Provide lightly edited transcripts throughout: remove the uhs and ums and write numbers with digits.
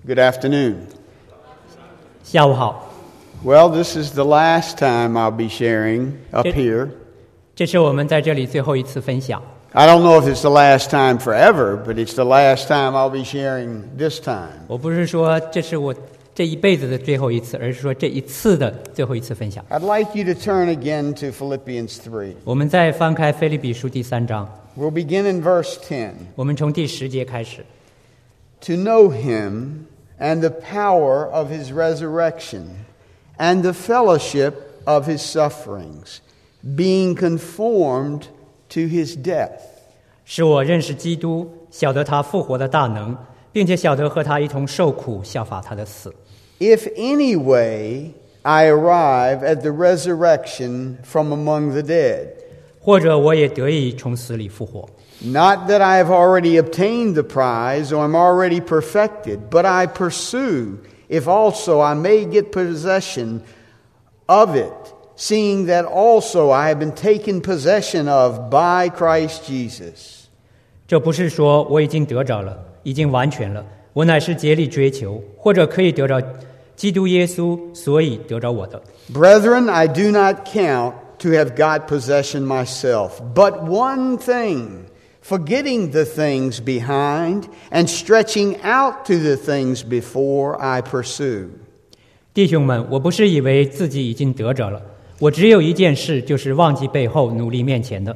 Good afternoon. 下午好。 Well, this is the last time I'll be sharing up here. 这是我们在这里最后一次分享。 I don't know if it's the last time forever, but it's the last time I'll be sharing this time. 我不是说这是我这一辈子的最后一次，而是说这一次的最后一次分享。 I'd like you to turn again to Philippians 3. 我们再翻开腓立比书第3章， We'll begin in verse 10. 我们从第10节开始。 To know him and the power of his resurrection and the fellowship of his sufferings, being conformed to his death. 使我认识基督，晓得他复活的大能，并且晓得和他一同受苦，效法他的死。 If any way I arrive at the resurrection from among the dead. 或者我也得以从死里复活。 Not that I have already obtained the prize or am already perfected, but I pursue, if also I may get possession of it, seeing that also I have been taken possession of by Christ Jesus. 这不是说我已经得着了，已经完全了，我乃是竭力追求，或者可以得着基督耶稣，所以得着我的。 Brethren, I do not count to have got possession myself, but one thing, forgetting the things behind and stretching out to the things before, I pursue. 弟兄们，我不是以为自己已经得着了，我只有一件事，就是忘记背后，努力面前的。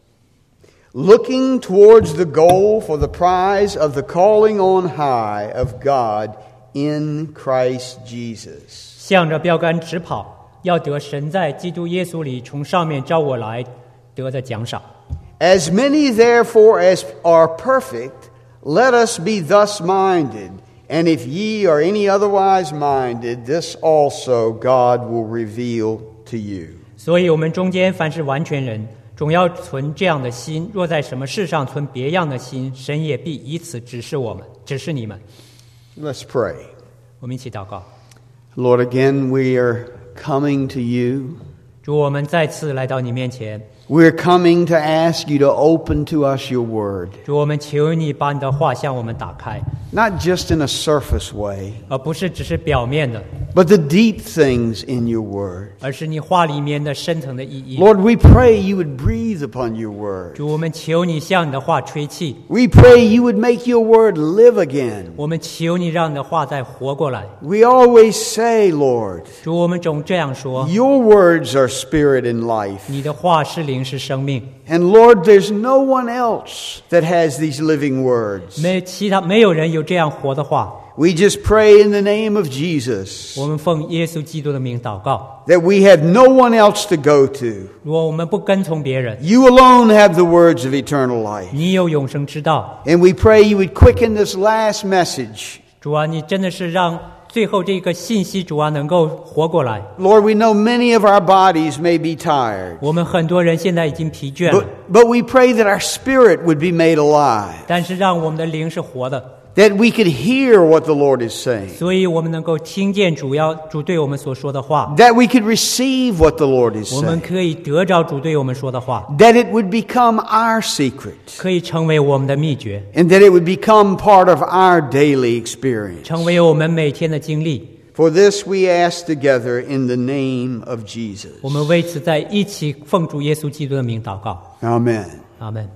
Looking towards the goal for the prize of the calling on high of God in Christ Jesus. 向着标杆直跑，要得神在基督耶稣里从上面召我来得的奖赏。 As many therefore as are perfect, let us be thus minded. And if ye are any otherwise minded, this also God will reveal to you. 所以我们中间凡是完全人，总要存这样的心；若在什么事上存别样的心，神也必以此指示我们，指示你们。 Let's pray. 我们一起祷告。 Lord, again we are coming to you. 主，我们再次来到你面前， We're coming to ask you to open to us your word. 主，我们求你把你的话向我们打开， Not just in a surface way, 而不是只是表面的， but the deep things in your word. 而是你话里面的深层的意义。 Lord, we pray you would breathe upon your word. 主，我们求你向你的话吹气， We pray you would make your word live again. 我们求你让你的话再活过来。 We always say, Lord, 主，我们总这样说， your words are spirit and life. 你的话是灵是生命。 And Lord, there's no one else that has these living words. 没有人有这样活的话。 We just pray in the name of Jesus 我们奉耶稣基督的名祷告， that we have no one else to go to. 如果我们不跟从别人， You alone have the words of eternal life. 你有永生之道。 And we pray you would quicken this last message. 主啊，你真的是让最后这个信息，主啊，能够活过来。 Lord, we know many of our bodies may be tired. 我们很多人现在已经疲倦了， But we pray that our spirit would be made alive. 但是让我们的灵是活的， That we could hear what the Lord is saying. 所以我们能够听见主对我们所说的话， That we could receive what the Lord is 我们 saying. 可以得着主对我们说的话， That it would become our secret. 可以成为我们的秘诀， And that it would become part of our daily experience. 成为我们每天的经历。 For this we ask together in the name of Jesus. 我们为此在一起奉主耶稣基督的名祷告。 Amen. 阿门。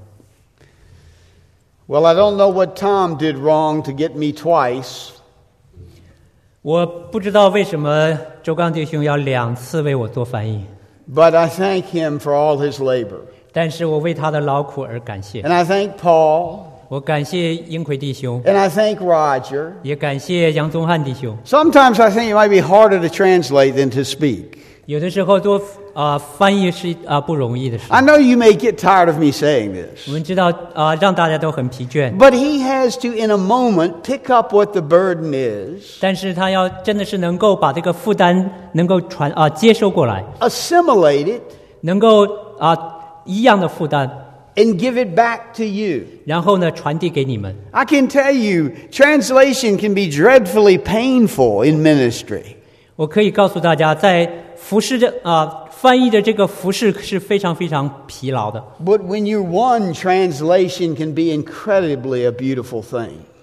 Well, I don't know what Tom did wrong to get me twice. 我不知道为什么周刚弟兄要2次为我做翻译， But I thank him for all his labor. 但是我为他的劳苦而感谢。 And I thank Paul. 我感谢英奎弟兄， And I thank Roger. 也感谢杨宗翰弟兄。 Sometimes I think it might be harder to translate than to speak. 有的时候做翻译是不容易的事。 I know you may get tired of me saying this. 我们知道让大家都很疲倦， But he has to, in a moment, pick up what the burden is, 但是他要真的是能够把这个负担能够接收过来， assimilate it, 能够一样的负担， and give it back to you. 然后呢传递给你们。 I can tell you, translation can be dreadfully painful in ministry. 我可以告诉大家，在服侍翻译的这个服侍是非常非常疲劳的。 But when you're one, translation can be incredibly a beautiful thing.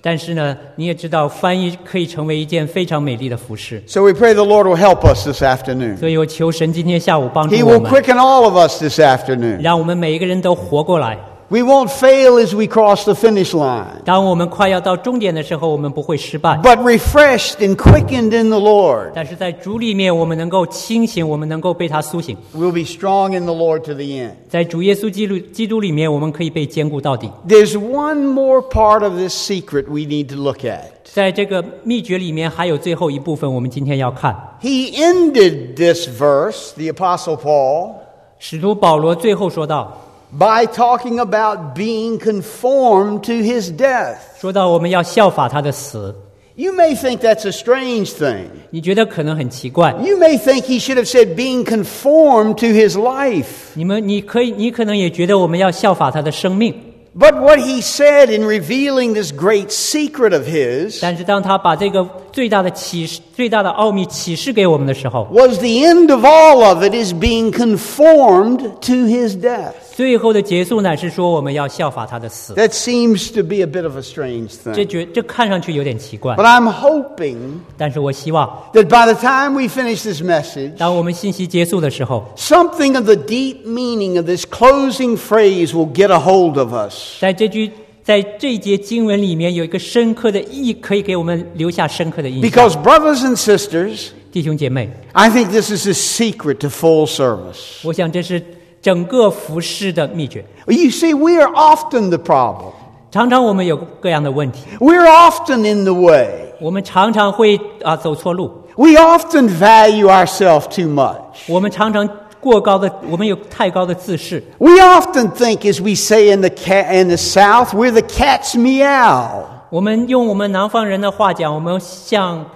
但是呢，你也知道，翻译可以成为一件非常美丽的服饰。 So we pray the Lord will help us this afternoon. 所以我求神今天下午帮助 He 我 will 们， quicken all of us this afternoon. 让我们每一个人都活过来。 We won't fail as we cross the finish line, 当我们快要到终点的时候，我们不会失败。 but refreshed and quickened in the Lord. 但是在主里面，我们能够清醒，我们能够被他苏醒。 We'll be strong in the Lord to the end. 在主耶稣基督里面，我们可以被坚固到底。 There's one more part of this secret we need to look at. 在这个秘诀里面，还有最后一部分，我们今天要看。 He ended this verse, the Apostle Paul, 使徒保罗最后说到， by talking about being conformed to his death. 说到我们要效法他的死。 You may think that's a strange thing. 你觉得可能很奇怪， You may think he should have said being conformed to his life. 你可能也觉得我们要效法他的生命。 But what he said in revealing this great secret of his 但是当他把这个最大的奥秘启示给我们的时候， was the end of all of it is being conformed to his death. 最后的结束乃是说我们要效法他的死。 That seems to be a bit of a strange 这 thing. 看上去有点奇怪， But I'm hoping 但是我希望 that by the time we finish this message, 当我们信息结束的时候， something of the deep meaning of this closing phrase will get a hold of us. 在这一节经文里面有一个深刻的意义，可以给我们留下深刻的印象。 Because brothers and sisters, 弟兄姐妹， I think this is the secret to full service. 我想这是整个服事的秘诀。 You see, we are often the problem. 常常我们有各样的问题， We're often in the way. 我们常常会走错路， We often value ourselves too much. 我们常常我们有太高的自视。 We often think, as we say in the South, we're the cat's meow. 我们用我们南方人的话讲，我们像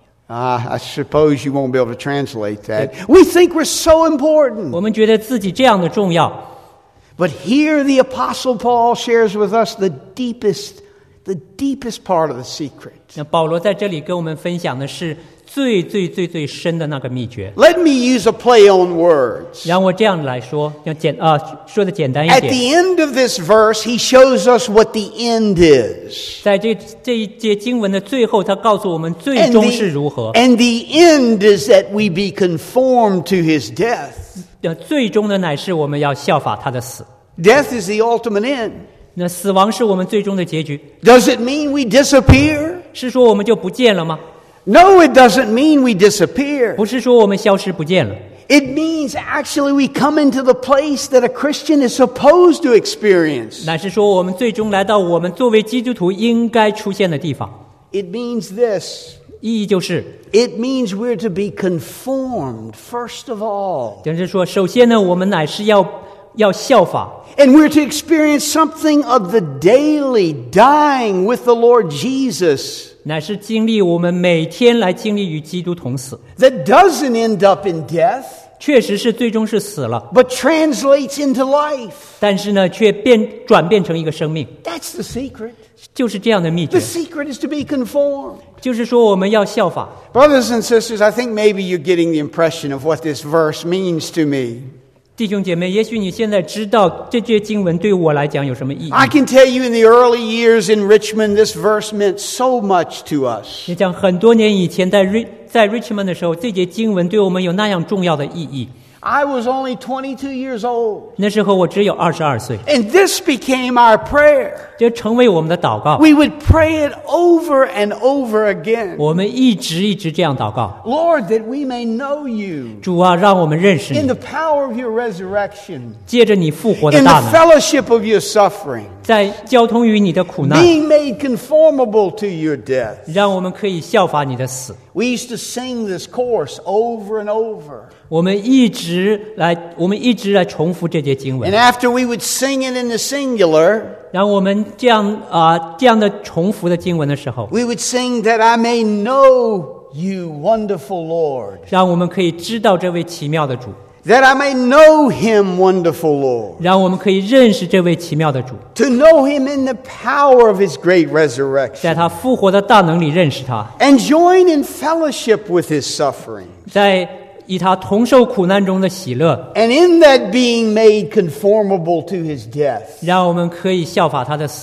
I suppose you won't be able to translate that. We think we're so important. 我们觉得自己这样的重要。 But here the Apostle Paul shares with us the deepest part of the secret. 那保罗在这里跟我们分享的是最深的那个秘诀。 Let me use a play on words. 让我这样来说，说的简单一 At 点。 the end of this verse, he shows us what the end is. 在这一节经文的最后，他告诉我们最终是如何。 And the end is that we be conformed to his death. 最终的乃是我们要效法他的死。 Death is the ultimate end. 那死亡是我们最终的结局。 Does it mean we disappear? 是说我们就不见了吗？ No, it doesn't mean we disappear. 不是说我们消失不见了。 It means actually we come into the place that a Christian is supposed to experience. 乃是说我们最终来到我们作为基督徒应该出现的地方。 It means this. 意义就是， It means we're to be conformed, first of all. 就是说，首先呢，我们乃是要效法。 And we're to experience something of the daily dying with the Lord Jesus 乃是经历我们每天来经历与基督同死， that doesn't end up in death, 确实是最终是死了， but translates into life. 但是呢，却转变成一个生命， That's the secret. 就是这样的秘诀 The。secret is to be conformed. 就是说，我们要效法。 Brothers and sisters, I think maybe you're getting the impression of what this verse means to me. 弟兄姐妹，也许你现在知道这节经文对我来讲有什么意义。 I can tell you in the early years in Richmond, this verse meant so much to us. 你讲很多年以前在 Richmond 的时候，这节经文对我们有那样重要的意义。 I was only 22 years old. 那时候我只有22岁， And this became our prayer. 这成为我们的祷告。 We would pray it over and over again. 我们一直这样祷告， Lord, that we may know you 主啊，让我们认识 in 你， the power of your resurrection, 借着你复活的 in 大 the 能， fellowship of your suffering, 在交通于你的苦难， being made conformable to your death. 让我们可以效法你的死。 We used to sing this chorus over and over. 我们一直来重复这节经 And 文， after we would sing it in the singular, 让我们这样的重复的经文的时候， we would sing that I may know you, wonderful Lord. 让我们可以知道这位奇妙的主， That I may know him, wonderful Lord. 让我们可以认识这位奇妙的主， To know him in the power of his great 在 resurrection. 他复活的大能里认识他， And join in fellowship with his suffering. 在以他同受苦难中的喜乐， And in that being made conformable to his death. 让我们可以效法他的死， And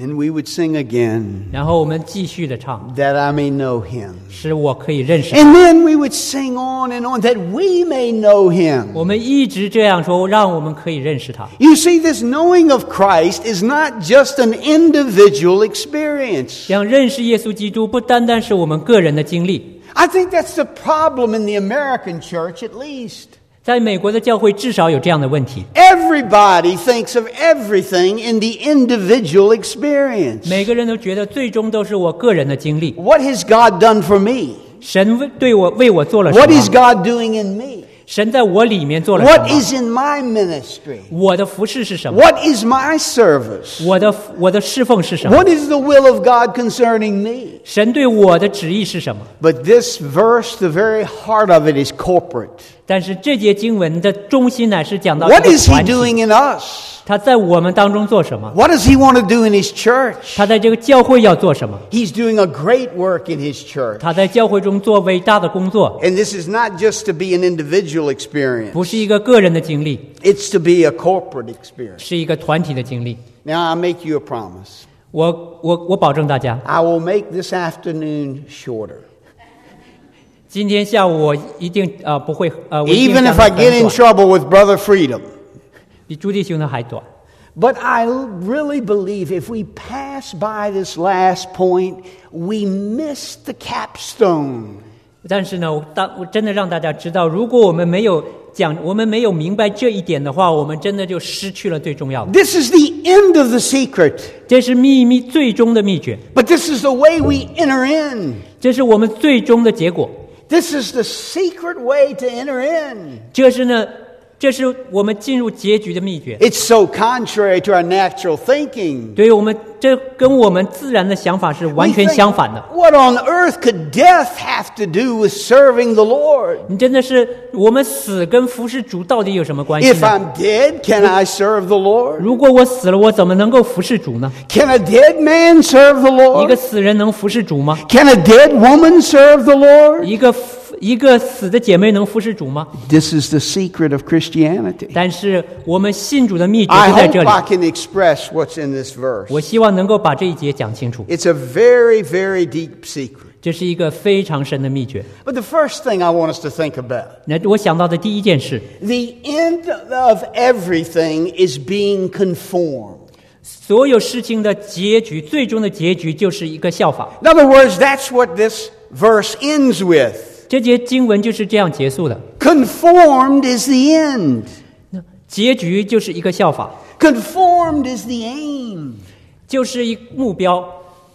then we would sing again, 然后我们继续的唱， that I may know him. 使我可以认识他。 And then we would sing on and on, that we may know him. 我们一直这样说，让我们可以认识他。 You see, this knowing of Christ is not just an individual experience. 想认识耶稣基督，不单单是我们个人的经历。 I think that's the problem in the American church, at least. 在美国的教会至少有这样的问题， Everybody thinks of everything in the individual experience. 每个人都觉得最终都是我个人的经历。 What has God done for me? 神为我做了什 What 么？ is God doing in me? 神在我里面做了什 What 么？ is in my ministry? 我的服事是什么？ What is my service? 我的侍奉是什么？ What is the will of God concerning me? 神对我的旨意是什么？ But this verse, the very heart of it is corporate. 但是这节经文的中心乃是讲到这 What 个 is He 团体， doing in us? 他在我们当中做什么？ What does He want to do in His church? 他在这个教会要做什么？ He's doing a great work in His church. 他在教会中做伟大的工作， And this is not just to be an individual experience. 不是一个个人的经历， It's to be a corporate experience. 是一个团体的经历。 Now, I make you a promise. 我保证大家， I will make this afternoon shorter. 今天下午我一定不会我一定 Even 讲 if 得 I 很 get in 短， trouble with Brother Freedom. 比朱弟兄的还短。 But I really believe if we pass by this last point, we miss the capstone. 但是呢，我真的让大家知道，如果我们没有明白这一点的话，我们真的就失去了最重要的。 This is the end of the secret. 这是秘密最终的秘诀， But this is the way we enter in. 这是我们最终的结果。 This is the secret way to enter in. 这是我们进入结局的秘诀。 It's so contrary to our natural thinking. 对于我们，这跟我们自然的想法是完 We 全 think, 相反的。 what on earth could death have to do with serving the Lord? 你真的是，我们死跟服侍主到底有什么关系 If 呢？ I'm dead, can I serve the Lord? 如果我死了，我怎么能够服侍主呢？ Can a dead man serve the 一个 Lord? 死人能服侍主吗？ Can a dead woman serve the Lord? 一个死的姐妹能服侍主吗？ This is the secret of Christianity. 但是我们信主的秘诀 I 就在 hope 这里。 I can express what's in this verse. 我希望能够把这一节讲清楚。 It's a very, very deep secret. 这是一个非常深的秘诀。 But the first thing I want us to think about, 那我想到的第一件事， the end of everything is being conformed. 所有事情的结局，最终的结局就是一个效法。 In other words, that's what this verse ends with. 这节经文就是这样结束的。 Conformed is the end. 结局就是一个效法， Conformed is the aim. 就是一目标，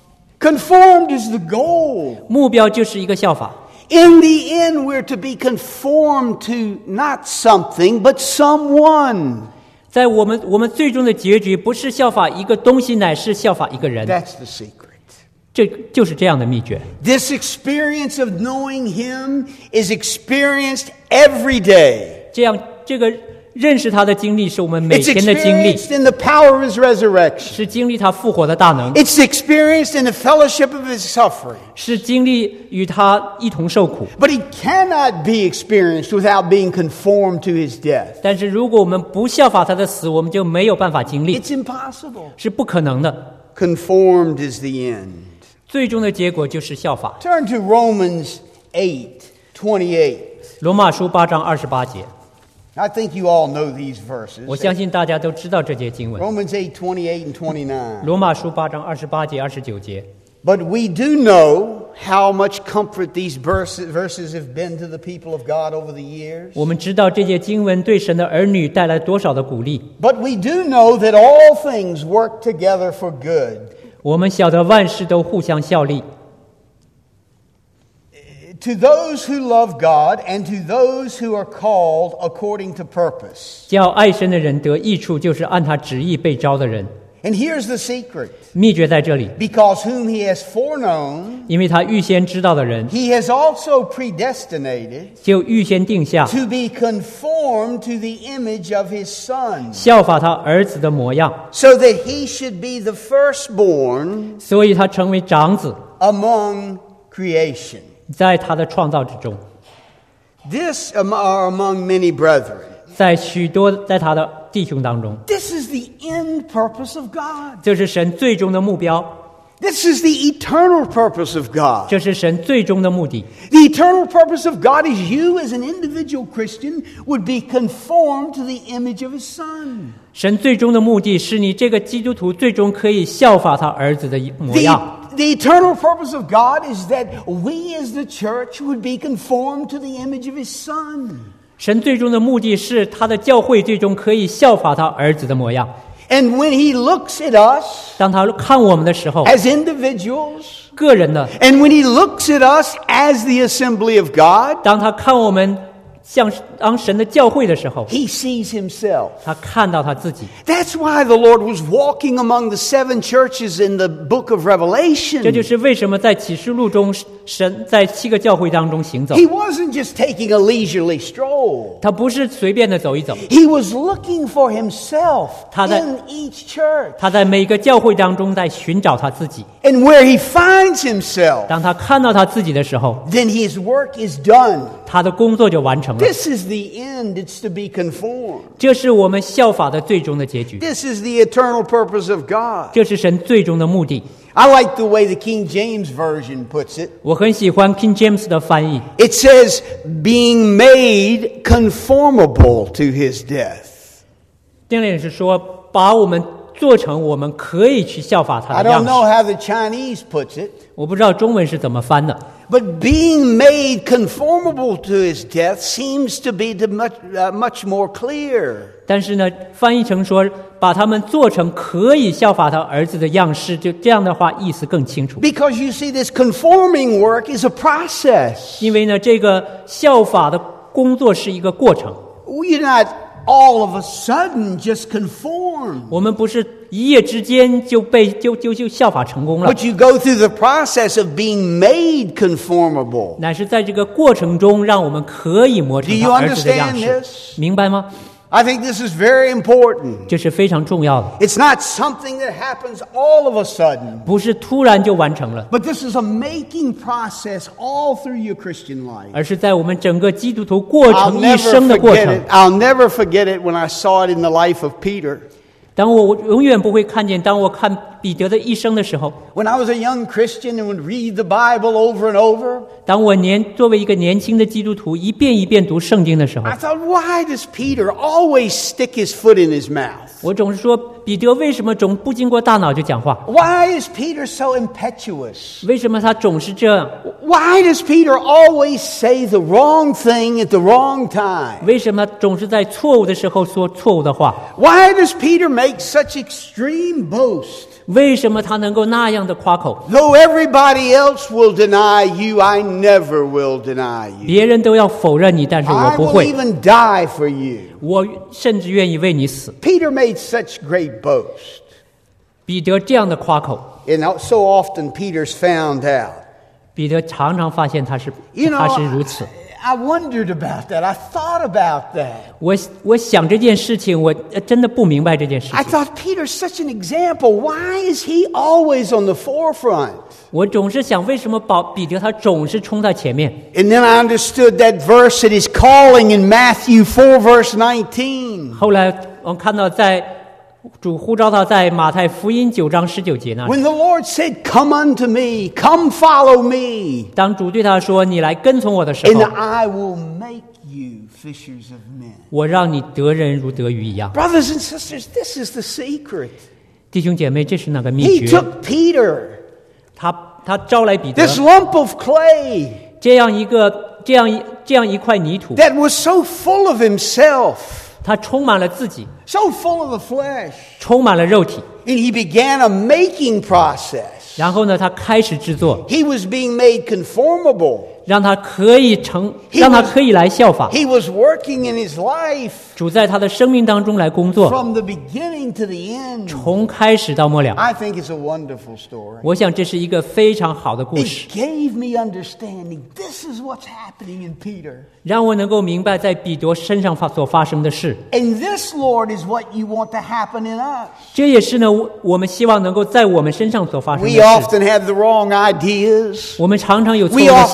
Conformed is the goal. 目标就是一个效法。 In the end, we're to be conformed to not something, but someone. 在我们最终的结局不是效法一个东西，乃是效法一个人。 That's the secret. 这就是这样的秘诀。 This experience of knowing Him is experienced every day. 这个认识他的经历是我们每 It's 天的经历， experienced in the power of His resurrection. 是经历他复活的大能， It's experienced in the fellowship of His suffering. 是经历与他一同受苦。 But He cannot be experienced without being conformed to His death. 但是如果我们不效法他的死，我们就没有办法经历， It's impossible. 是不可能的。 Conformed is the end. 最终的结果就是效法。 Turn to Romans 8:28. 罗马书8章28节， I think you all know these verses. 我相信大家都知道这节经文。 Romans 8:28 and 29. 罗马书8章28节、29节。 But we do know how much comfort these verses have been to the people of God over the years. 我们知道这节经文对神的儿女带来多少的鼓励。 But we do know that all things work together for good. 我们晓得万事都互相效力， To those who love God and to those who are called according to purpose. 叫爱神的人得益处，就是按他旨意被招的人。 And here's the secret. 秘诀在这里， Because whom he has foreknown, 因为他预先知道的人， he has also predestinated 就预先定下 to be conformed to the image of his Son, 效法他儿子的模样， so that he should be the firstborn 所以他成为长子， among creation. 在他的创造之中， This are among many brethren. 在他的弟兄当中， This is is the end purpose of God. 这是神最终的目标， This is the eternal purpose of God. 这是神最终的目的。 The eternal purpose of God is you as an individual Christian would be conformed to the image of His Son. 神最终的目的是你这个基督徒最终可以效法他儿子的模样。 The eternal purpose of God is that we as the church would be conformed to the image of His Son. 神最终的目的是他的教会最终可以效法他儿子的模样。 And when He looks at us 当他看我们的时候， as individuals, 个人的； and when He looks at us as the assembly of God, 当他看我们像当神的教会的时候， He sees Himself. 他看到他自己。 That's why the Lord was walking among the 7 churches in the book of 这就 Revelation. 是为什么在启示录中，神在7个教会当中行走， He wasn't just taking a leisurely stroll. 他不是随便的走一走， He was looking for Himself 他在- in each church. 他在每个教会当中在寻找他自己。 And where He finds Himself, 当他看到他自己的时候， then His work is done. 他的工作就完成了。 This is the end. It's to be conformed. 这是我们效法的最终的结局， This is the eternal purpose of God. 这是神最终的目的。 I like the way the King James Version puts it. 我很喜欢 King James 的翻译， It says, being made conformable to His death. 这里是说把我们做成我们可以去效法他 I 的 don't 样 know 式。 how the Chinese puts it, 我不知道中文是怎么翻的， but being made conformable to His death seems to be much more clear. 但是呢，翻译成说把他们做成可以效法他儿子的样式，就这样的话意思更清楚。 Because you see, this conforming work is a process. 因为呢，这个效法的工作是一个过程， You're not all of a sudden just conform. 我们不是一夜之间就效法成功了， But you go through the process of being made conformable. 乃是在这个过程中让我们可以磨成 Do you 他儿子的样 understand 式 this?， 明白吗？ I think this is very important. 这是非常重要的， It's not something that happens all of a sudden, 不是突然就完成了， but this is a making process all through your Christian life. 而是在我们整个基督徒过 I'll 程一 never 生的过 forget 程 it. I'll never forget it when I saw it in the life of Peter. 当我永远不会看见，当我看彼得的一生的时候， When I was a young Christian and would read the Bible over and over, 当我作为一个年轻的基督徒一遍一遍读圣经的时候， I thought, why does Peter always stick his foot in his mouth? 我总是说彼得为什么总不经过大脑就讲话？ Why is Peter so impetuous? 为什么他总是这样？ Why does Peter always say the wrong thing at the wrong time? 为什么总是在错误的时候说错误的话？ Why does Peter make such extreme boast? 为什么他能够那样的夸口？ Though everybody else will deny you, I never will deny you. 别人都要否认你，但是我 I 不 will 会， even die for you. 我甚至愿意为你死。 Peter made such great boast. 彼得这样的夸口， And so often Peter's found out. 彼得常常发现他是 You know, 他是如此。 I wondered about that. I thought about that. 我想这件事情，我真的不明白这件事 I 情。 thought Peter's such an example. Why is he always on the forefront? 我总是想，为什么彼得他总是冲在前面？ And then I understood that verse that he's calling in Matthew 4, verse 19. 后来我们看到，在主呼召他在马太福音9章19节那里， When the Lord said, "Come unto me, come follow me, 当主对他说：“你来跟从我的时 and 候， I will make you fishers of men." 我让你得人如得鱼一样。 Brothers and sisters, this is the secret. ” 弟兄姐妹，这是那个秘 He 诀。 took Peter, 他招来彼得 this lump of clay 这样一块泥土， that was so full of himself, 他充满了自己， so full of the flesh, 充满了肉体。 and he began a making process. 然后呢，他开始制作， He was being made conformable. 让他可以来效法。 He was working in his life 主在他的生命当中来工作， from the beginning to the end. 从开始到末了。 I think it's a wonderful story. 我想这是一个非常好的故事， It gave me understanding. This is what's happening in Peter. 让我能够明白在彼得身上所发生的事。 And this, Lord, is what you want to happen in us. 这也是呢，我们希望能够在我们身上所发生的 We 事。 often have the wrong ideas. 我们常常有错误 We 的 often 想法，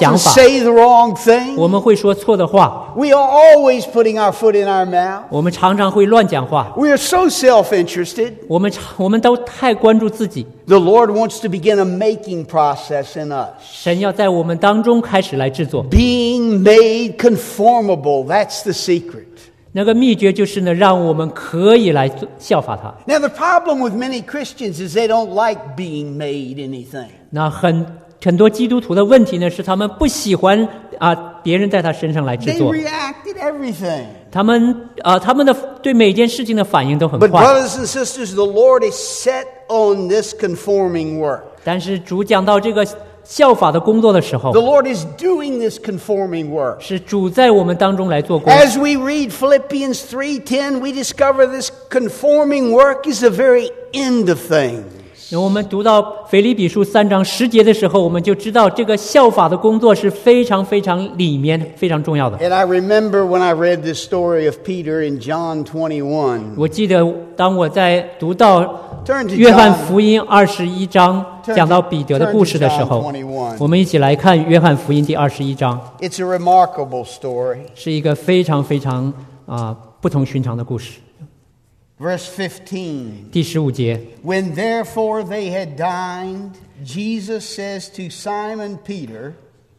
say the wrong thing. 我们会说错的话， We are always putting our foot in our mouth. 我们常常会乱讲话， We are so self-interested. 我们都太关注自己。 The Lord wants to begin a making process in us. 神要在我们当中开始来制作， Being made conformable, that's the secret. 那个秘诀就是呢，让我们可以来效法他。 Now, the problem with many Christians is they don't like being made anything. 那很多基督徒的问题呢，是他们不喜欢别人在他身上来制 They 作， react at everything. 他们的对每件事情的反应都很 But 快。 brothers and sisters, the Lord is set on this conforming work. 但是主讲到这个效法的工作的时候 The，Lord is doing this conforming work. 是主在我们当中来做工。 As we read Philippians 3:10, we discover this conforming work is the very end of things. 我们读到腓立比书3章10节的时候，我们就知道这个效法的工作是非常非常里面非常重要的。 And I remember when I read this story of Peter in John 21. 我记得当我在读到 Turn to 约翰 John. 福音21章讲到彼得的故事的时候 Turn to John 21. 我们一起来看约翰福音第21章， It's a remarkable story. 是一个非常非常不同寻常的故事。 Verse 15. 第15节， When therefore they had dined, Jesus says to Simon Peter,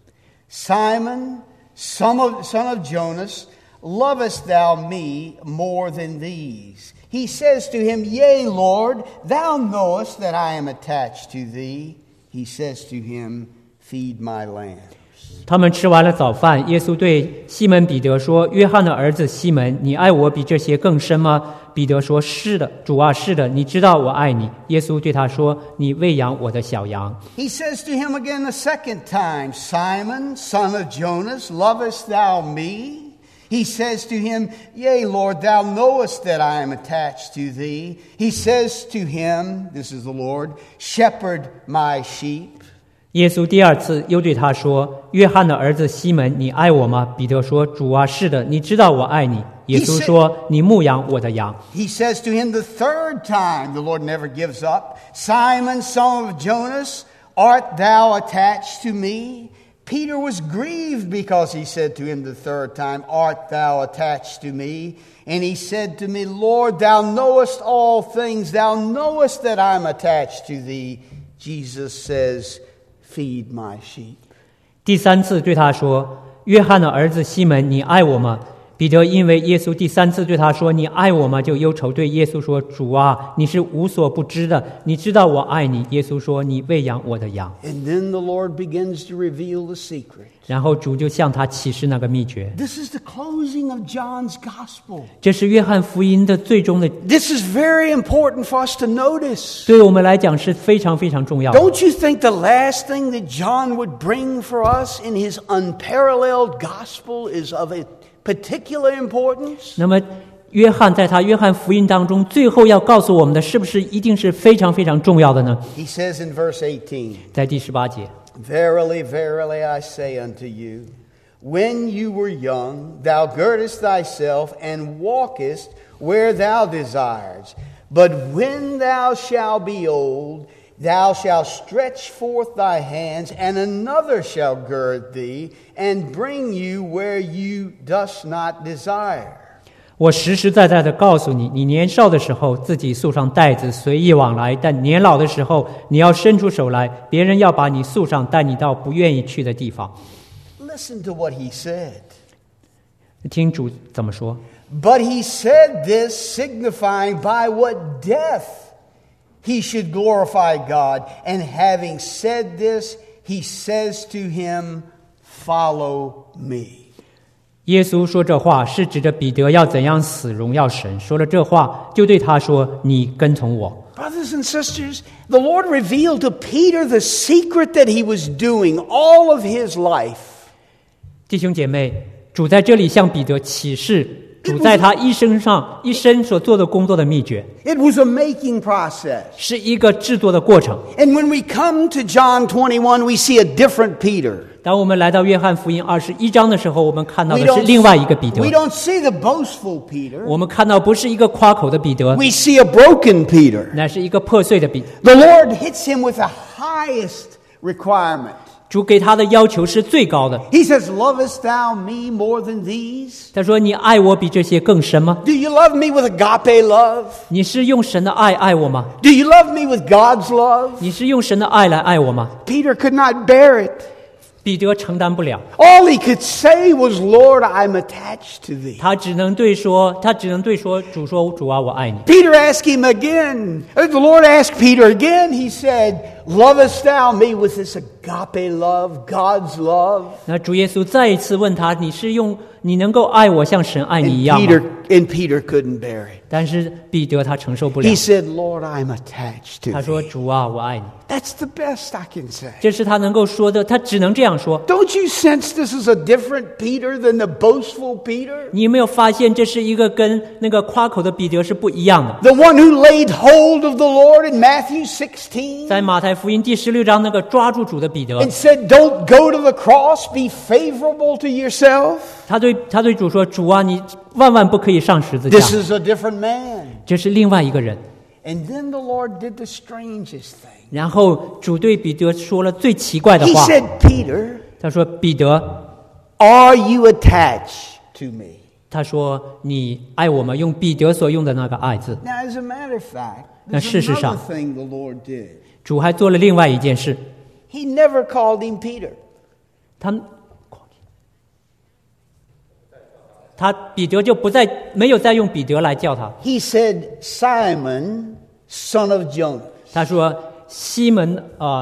Simon, son of Jonas, lovest thou me more than these? He says to him, Yea, Lord, thou knowest that I am attached to thee. He says to him, Feed my lambs. 他们吃完了早饭，耶稣对西门彼得说：“约翰的儿子西门，你爱我比这些更深吗？”彼得说：“是的，主啊，是的，你知道我爱你。”耶稣对他说：“你喂养我的小羊。” He says to him again the second time, Simon, son of Jonas, lovest thou me? He says to him, Yea, Lord, thou knowest that I am attached to thee. He says to him, this is the Lord, Shepherd my sheep. 耶稣第二次又对他说：“约翰的儿子西门，你爱我吗？”彼得说：“主啊，是的，你知道我爱你。”耶稣说：“你牧养我的羊。” He says to him the third time, the Lord never gives up, Simon, son of Jonas, art thou attached to me? Peter was grieved because he said to him the third time, Art thou attached to me? And he said to me, Lord, thou knowest all things. Thou knowest that I am attached to thee. Jesus says, Feed my sheep. 第三次对他说：“约翰的儿子西门，你爱我吗？”彼得因为耶稣第三次对他说：“你爱我吗？”就忧愁对耶稣说：“主啊，你是无所不知的，你知道我爱你。”耶稣说：“你喂养我的羊。” And then the Lord begins to reveal the secret. 然后主就向他启示那个秘诀。 This is the closing of John's gospel. 这是约翰福音的最终的， This is very important for us to notice. 对我们来讲是非常非常重要的。 Don't you think the last thing that John would bring for us in his unparalleled gospel is of a particular importance? 那么约翰在他约翰福音当中最后要告诉我们的，是不是一定是非常非常重要的呢？ He says in verse 18, 在第18节， Verily, verily, I say unto you, when you were young, thou girdest thyself and walkest where thou desires. But when thou shalt be old, thou shalt stretch forth thy hands, and another shall gird thee, and bring you where you dost not desire. 我实实在在的告诉你，你年少的时候自己束上带子，随意往来；但年老的时候，你要伸出手来，别人要把你束上，带你到不愿意去的地方。 Listen to what he said. 听主怎么说？ But he said this, signifying by what death he should glorify God. And having said this, he says to him, Follow me. 耶稣说这话是指着彼得要怎样死荣耀神。说了这话，就对他说：“你跟从我。” Brothers and sisters, the Lord revealed to Peter the secret that he was doing all of his life. 弟兄姐妹，主在这里向彼得启示主在他一生所做的工作的秘诀。 It was a making process. 是一个制作的过程。 And when we come to John 21, we see a different Peter. 当我们来到约翰福音21章的时候，我们看到的是另外一个彼得。 We don't see the boastful Peter. 我们看到不是一个夸口的彼得， We see a broken Peter. 乃是一个破碎的彼得。 The Lord hits him with the highest requirement. 主给他的要求是最高的。 He says, "Lovest thou me more than these?" 他说：“你爱我比这些更深吗？ Do you love me with agape love? 你是用神的爱爱我吗？ Do you love me with God's love?" 你是用神的爱来爱我吗？” Peter could not bear it. 彼得承担不了， All he could say was, "Lord, I'm attached to thee." 他只能对说主说主啊，我爱你。 Peter asked him again. The Lord asked Peter again. He said, "Lovest thou me with this agape love, God's love?" 那主耶稣再一次问他：“你能够爱我像神爱你一样吗？” And Peter couldn't bear it. 但是彼得他承受不了 He，said, "Lord, I'm attached to 他说：“ thee." 主啊，我爱你。 That's the best I can say. 这是他能够说的，他只能这样说。 Don't you sense this is a different Peter than the boastful Peter? 你有没有发现，这是一个跟那个夸口的彼得是不一样的？ The one who laid hold of the Lord in Matthew 16 在马太福音第16章，那个抓住主的彼得， and said, "Don't go to the cross, be favorable to yourself." 他对主说：“主啊，你万万不可以上十字架。 This is a different man. ” 这是另外一个人。 And then the Lord did the strangest thing. 然后主对彼得说了最奇怪的 He 话， said, "Peter, 他说：“彼得， are you attached to me?" 他说你爱我吗？”用彼得所用的那个爱字。 Now, as a matter of fact, 那 there's 事实上， another thing the Lord did. 主还做了另外一件事， He never called him Peter. 他彼得就没有再用彼得来叫他， He said, "Simon, son of Jonas." 他说西门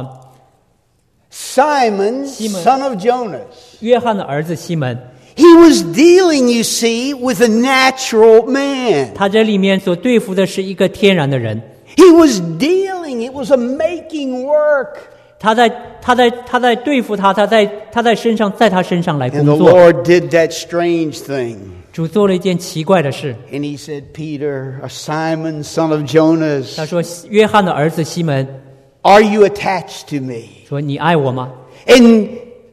Simon, Simon. son of Jonas. 约翰的儿子西门， He was dealing, you see, with a natural man. 他这里面所对付的是一个天然的人， He was dealing, it was a making work. 他在对付他，他在他身上来 And 工 the 作。 Lord did that strange thing. 主做了一件奇怪的事， And he said, "Peter, Simon, son of Jonas, 他说约翰的儿子西门， are you attached to me?" 说你爱我吗？ And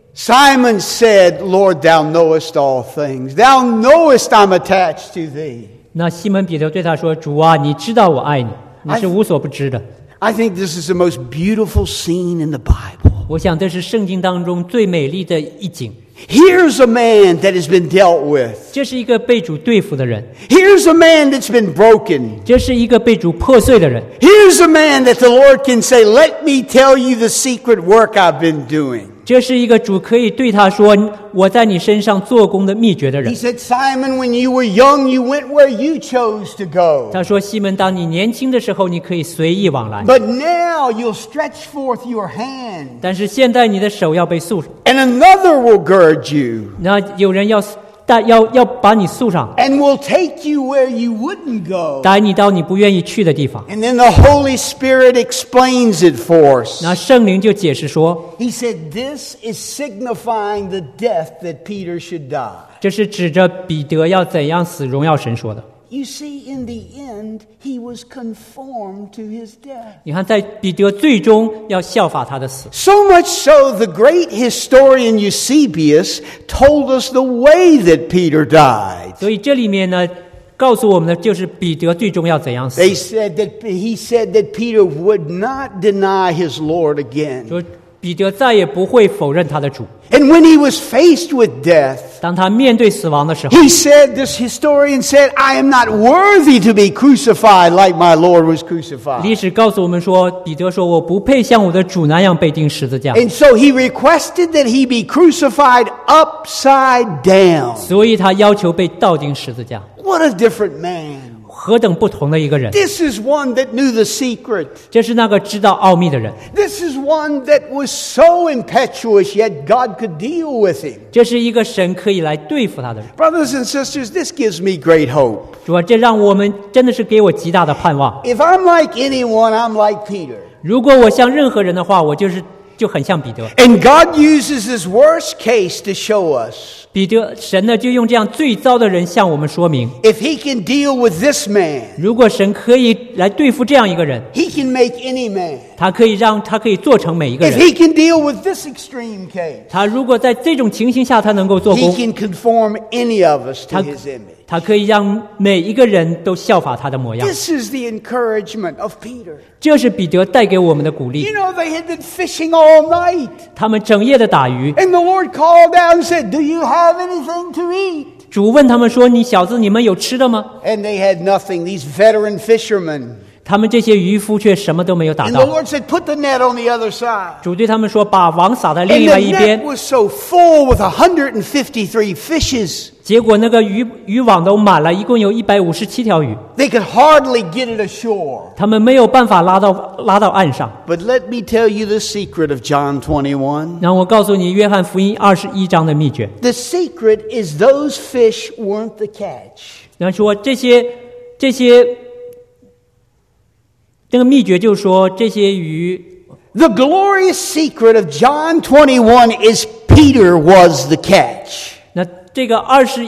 Simon said, "Lord, thou knowest all things. Thou knowest I'm attached to thee." 那西门彼得对他说：“主啊，你知道我爱你，你是无所不知的。” I think this is the most beautiful scene in the Bible. 我想这是圣经当中最美丽的一景。 Here's a man that has been dealt with. 这是一个被主对付的人， Here's a man that's been broken. 这是一个被主破碎的人， Here's a man that the Lord can say, "Let me tell you the secret work I've been doing." 这是一个主可以对他说：“我在你身上做工的秘诀的 He 人。 said, "Simon, when you were young, you went where you chose to go. 他说：“西门，当你年轻的时候，你可以随意往来， But now you'll stretch forth your hand, 但是现在你的手要被束上， and another will gird you, 那有人要把你束上， and will take you where you wouldn't go." 带你到你不愿意去的地方。 And then the Holy Spirit explains it for us. 那圣灵就解释说， He said, "This is signifying the death that Peter should die." 这是指着彼得要怎样死荣耀神说的。 You see, in the end, he was conformed to his death. 你看，在彼得最终要效法他的死。 So much so, the great historian Eusebius told us the way that Peter died. 所以这里面呢，告诉我们的就是彼得最终要怎样死。 He said that Peter would not deny his Lord again. 说彼得再也不会否认他的主。 And when he was faced with death, 当他面对死亡的时候， this historian said, "I am not worthy to be crucified like my Lord was crucified." 历史告诉我们说，彼得说：“我不配像我的主那样被钉十字架。 And so he requested that he be crucified upside down. ” 所以他要求被倒钉十字架。 What a different man. 何等不同的一个人！ This is one that knew the secret. 这是那个知道奥秘的人， This is one that was so impetuous, yet God could deal with him. 这是一个神可以来对付他的人。 Brothers and sisters, this gives me great hope. 主啊，这让我们真的是给我极大的盼望。 If I'm like anyone, I'm like Peter. 如果我像任何人的话，我就很像彼得。 And God uses this worst case to show us. 彼得神呢就用这样最糟的人向我们说明， If he can deal with this man, 如果神可以来对付这样一个人， he can make any man. 他可以做成每一个 If 人。 he can deal with this extreme case, 他如果在这种情形下他能够做 he 工， can conform any of us to 他 his image. 他可以让每一个人都效法他的模样。 This is the encouragement of Peter. 这是彼得带给我们的鼓励。 You know, they had been fishing all night. 他们整夜的打鱼， And the Lord called out and said, "Do you have anything to eat?" 主问他们说：“你小子，你们有吃的吗 And they had nothing, these veteran fishermen.？” 他们这些渔夫却什么都没有打 And the 到。 Lord said, "Put the net on the other side." 主对他们说：“把网撒在 And 另 the 外一边。 net was so full with 153 fishes, ” 结果那个渔网都满了，一共有157条鱼， they could hardly get it ashore. 他们没有办法拉到岸上。 But let me tell you the secret of John 21. 让我告诉你，约翰福音21章的秘诀。 The secret is those fish weren't the catch. 然后说这些，这个秘诀就是说，这些鱼， The glorious secret of John 21 is Peter was the catch. 那这个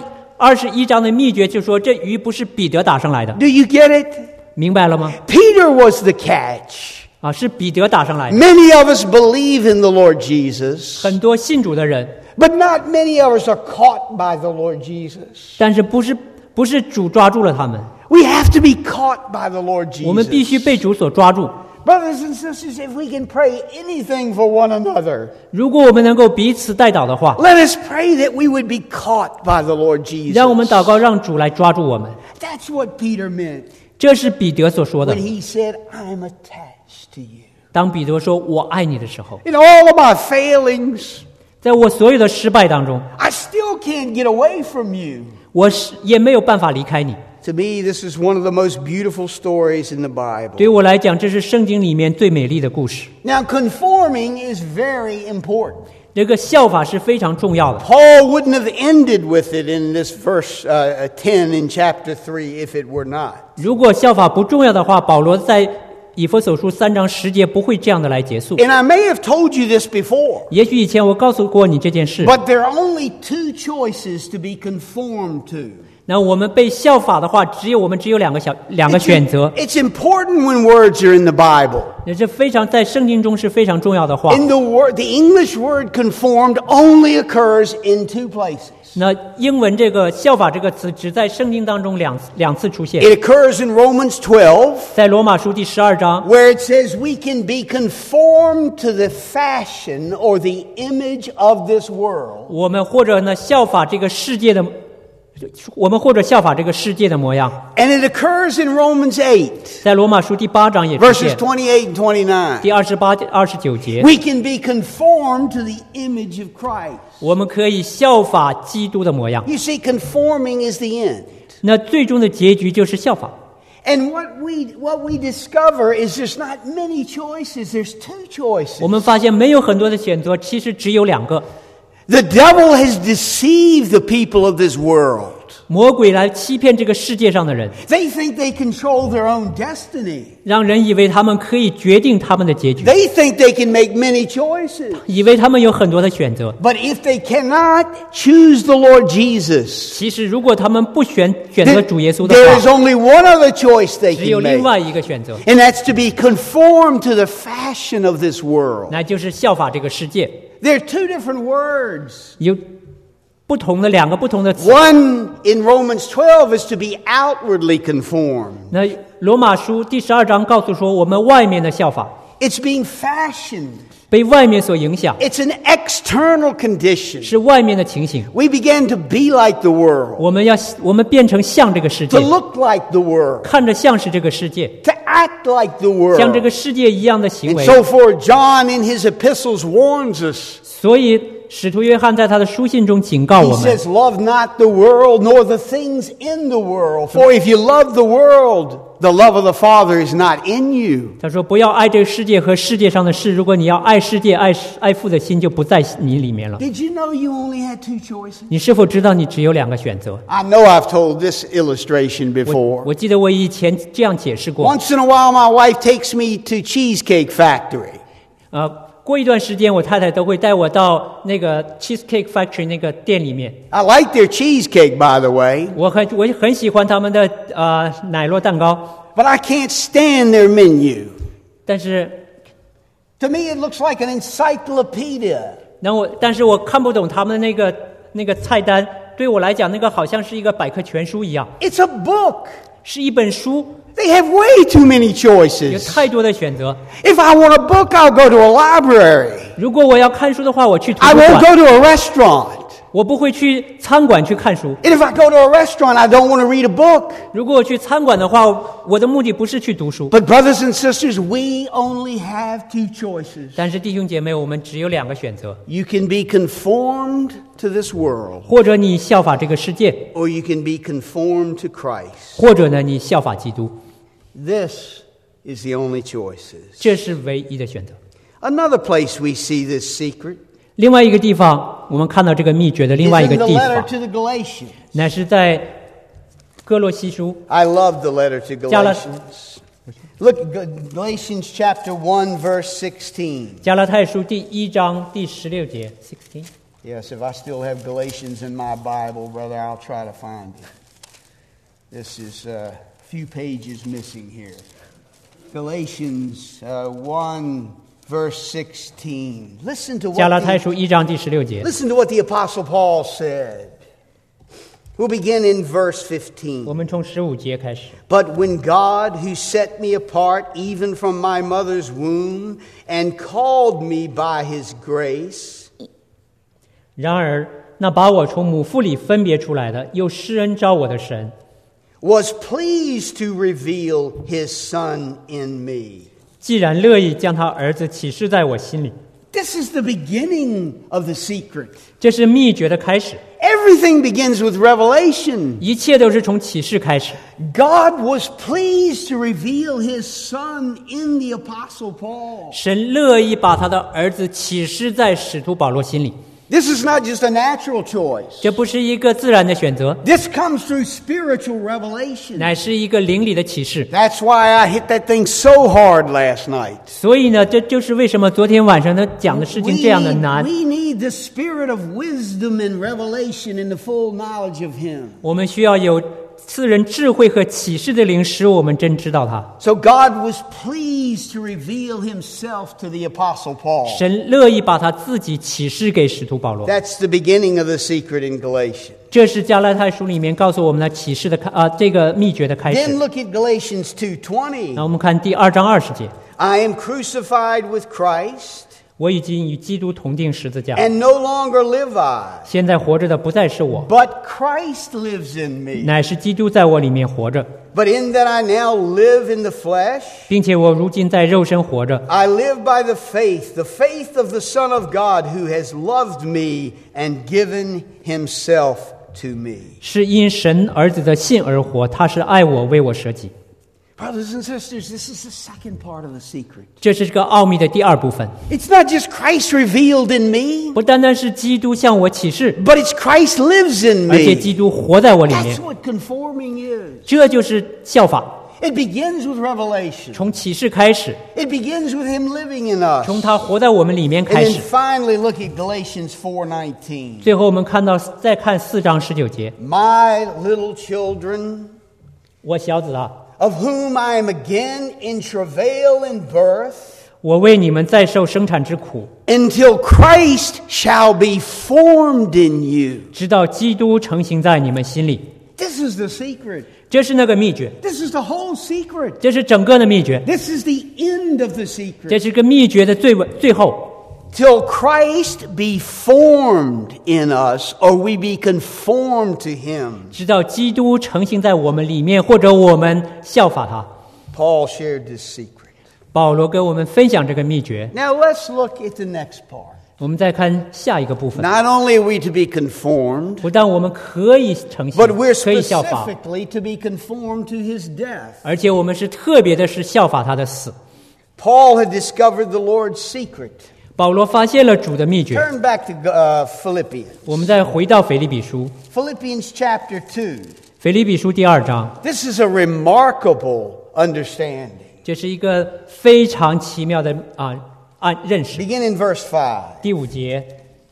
21章的秘诀就是说，这鱼不是彼得打上来的， Do you get it? 明白了吗？ Peter was the catch. 啊，是彼得打上来的。 Many of us believe in the Lord Jesus, 很多信主的人， but not many of us are caught by the Lord Jesus. 但是不是主抓住了他们， We have to be caught by the Lord 我们必须 Jesus. 被主所抓住。 Brothers and sisters, if we can pray anything for one another, 如果我们能够彼此代祷的话， let us pray that we would be caught by the Lord Jesus. 让我们祷告，让主来抓住我们。 That's what Peter meant 这是彼得所说的 when。he said, "I'm attached to you." 当彼得说我爱你的时候， In all of my failings, 在我所有的失败当中， I still can't get away from you. 我也没有办法离开你。 To me, this is one of the most beautiful stories in the Bible. 对我来讲，这是圣经里面最美丽的故事。 Now, conforming is very important. 这个效法是非常重要的。 Paul wouldn't have ended with it in this verse 10 in chapter 3 if it were not. 如果效法不重要的话，保罗在以弗所书3章10节不会这样的来结束。 And I may have told you this before, 也许以前我告诉过你这件事， but there are only two choices to be conformed to. 那我们被效法的话，我们只有两个选择。 It's important when words are in the Bible. 也是非常在圣经中是非常重要的话。 In the English word conformed only occurs in two places. 那英文这个效法这个词只在圣经当中两次出现， It occurs in Romans 12, 在罗马书第12章， where it says we can be conformed to the fashion or the image of this world. 我们或者呢效法这个世界的，我们或者效法这个世界的模样。 And it occurs in Romans 8, 在罗马书第8章也出 verses 现， 28 and 29. 第28、29节， We can be conformed to the image of Christ. 我们可以效法基督的模样。 You see, conforming is the end. 那最终的结局就是效法。 And what we discover is there's not many choices, there's two choices. 我们发现没有很多的选择，其实只有2个。 The devil has deceived the people of this world. 魔鬼来欺骗这个世界上的人， They think they control their own destiny. 让人以为他们可以决定他们的结局， They think they can make many choices. 以为他们有很多的选择。 But if they cannot choose the Lord Jesus, 其实，如果他们不选择主耶稣的 there is 话， only one other choice they 只有 can 另 make. 外一个选择， And that's to be conformed to the fashion of this world. 那就是效法这个世界。 There are two different words. 有2个不同的词。 One in Romans 12 is to be outwardly conformed. 那罗马书第12章告诉说，我们外面的效法 It's being fashioned. 被外面所影响， It's an external condition. 是外面的情形。 We began to be like the world, 我们变成像这个世界 to，look like the world, 看着像是这个世界， to act like the 像这 world. 个世界一样的行 And 为。 so forth, John in his epistles warns us. 所以使徒约翰在他的书信中警告 He 我们， says, "Love not the world, nor the things in the world. For if you love the world, the love of the Father is not in you." 他说不要爱这个世界和世界上的事，如果你要爱世界、爱父的心就不在你里面了。 Did you know you only had two choices? 你是否知道你只有2个选择？ I know I've told this illustration before. 我记得我以前这样解释过。 Once in a while, my wife takes me to Cheesecake Factory. 过一段时间，我太太都会带我到那个 Cheesecake Factory 那个店里面。 I like their cheesecake, by the way, 我很喜欢他们的奶酪蛋糕， but I can't stand their menu. 但是 To me, it looks like an encyclopedia. 但是我看不懂他们的那个菜单， 对我来讲，那个好像是一个百科全书一样， It's a book. 是一本书， They have way too many 有 choices. 太多的选择。 If I want a book, I'll go to a library. 如果我要看书的话，我去图 I 书 won't 馆， go to a restaurant. 我不会去餐馆去看书。 And if I go to a restaurant, I don't want to read a book. 如果我去餐馆的话，我的目的不是去读书。 But brothers and sisters, we only have 2 choices. 但是弟兄姐妹，我们只有2个选择： You can be conformed to this world, 或者你效法这个世界， or you can be conformed to Christ. 或者呢，你效法基督。 This is the only choices. 这是唯一的选择。 Another place we see this secret 另外一个地方，我们看到这个秘诀的 is 另外一 in 个 the 地 letter 方， to the Galatians. 乃是在哥罗西书 I love the letter to Gala- Galatians. Look, Galatians chapter 1, verse 16. 加拉太书第1章第16节 16。 Yes, if I still have Galatians in my Bible, brother, I'll try to find it. This is a few pages missing here. Galatians 1, verse 16. Listen to 加拉 what 太 the, 书1章第16节， listen to what the Apostle Paul said. We'll begin in verse 15. 我们从15节开始。 But when God, who set me apart even from my mother's womb, and called me by his grace, 然而，那把我从母腹里分别出来的，又施恩召我的神， was pleased to reveal his Son in me. 既然乐意将他儿子启示在我心里， This is the beginning of the secret. 这是秘诀的开始。 Everything begins with revelation. 一切都是从启示开始。 God was pleased to reveal his Son in the Apostle Paul. 神乐意把他的儿子启示在使徒保罗心里， This is not just a natural choice. 这不是一个自然的选择， This comes through spiritual revelation. 乃是一个灵里的启示。 That's why I hit that thing so hard last night. 所以呢，这就是为什么昨天晚上他讲的事情这样的难。 we need the spirit of wisdom and revelation in the full knowledge of him. 我们需要有赐人智慧和启示的灵，使我们真知道他。 So God was pleased to reveal himself to the Apostle Paul. 神乐意把他自己启示给使徒保罗。 That's the beginning of the secret in Galatians. 这是加拉太书里面告诉我们的启示的这个秘诀的开 Then 始。 look at Galatians 2:20. 那我们看第2章20节， I am crucified with Christ, 我已经与基督同定十字架， and no longer live I, 现在活着的不再是我， but Christ lives in me. 乃是基督在我里面活着， But in that I now live in the flesh, 并且我如今在肉身活着， I live by the faith of the Son of God who has loved me and given himself to me. 是因神儿子的信而活，他是爱我，为我舍己。 Brothers and sisters, this is the second part of the secret. 这是这个奥秘的第2部分， It's not just Christ revealed in me, 不单单是基督向我启示， but it's Christ lives in 而且基 me. 督活在我里面 That's，what conforming is. 这就是效法。 It begins with revelation. 从启示开始， It begins with him living in us. 从他活在我们里面 And 开 then 始。 finally look at Galatians 4:19. 最后我们看到，再看4章19节， My little children, 我小子啊， of whom I am again in travail and birth, 我为你们再受生产之苦， until Christ shall be formed in you. 直到基督成行在你们心里。 This is the secret. 这是那个秘诀， This is the whole secret. 这是整个的秘诀， This is the end of the 这 secret. 是个秘诀的最后。 Till Christ be formed in us, or we be conformed to him. 直到基督成行在我们里面，或者我们效法他。 Paul shared this secret. 保罗跟我们分享这个秘诀。 Now let's look at the next part. 我们再看下一个部分， Not only are we to be conformed, 不但我们可以成行 but we're， 可以效法， specifically to be conformed to his death. 而且我们是特别的是效法他的死。 Paul had discovered the Lord's secret. 保罗发现了主的秘诀。 Turn back to Philippians. 我们再回到腓立比书， Philippians chapter 2. 腓立比书第2章， This is a remarkable understanding. 这是一个非常奇妙的认识。 Begin in verse 5. 第5节，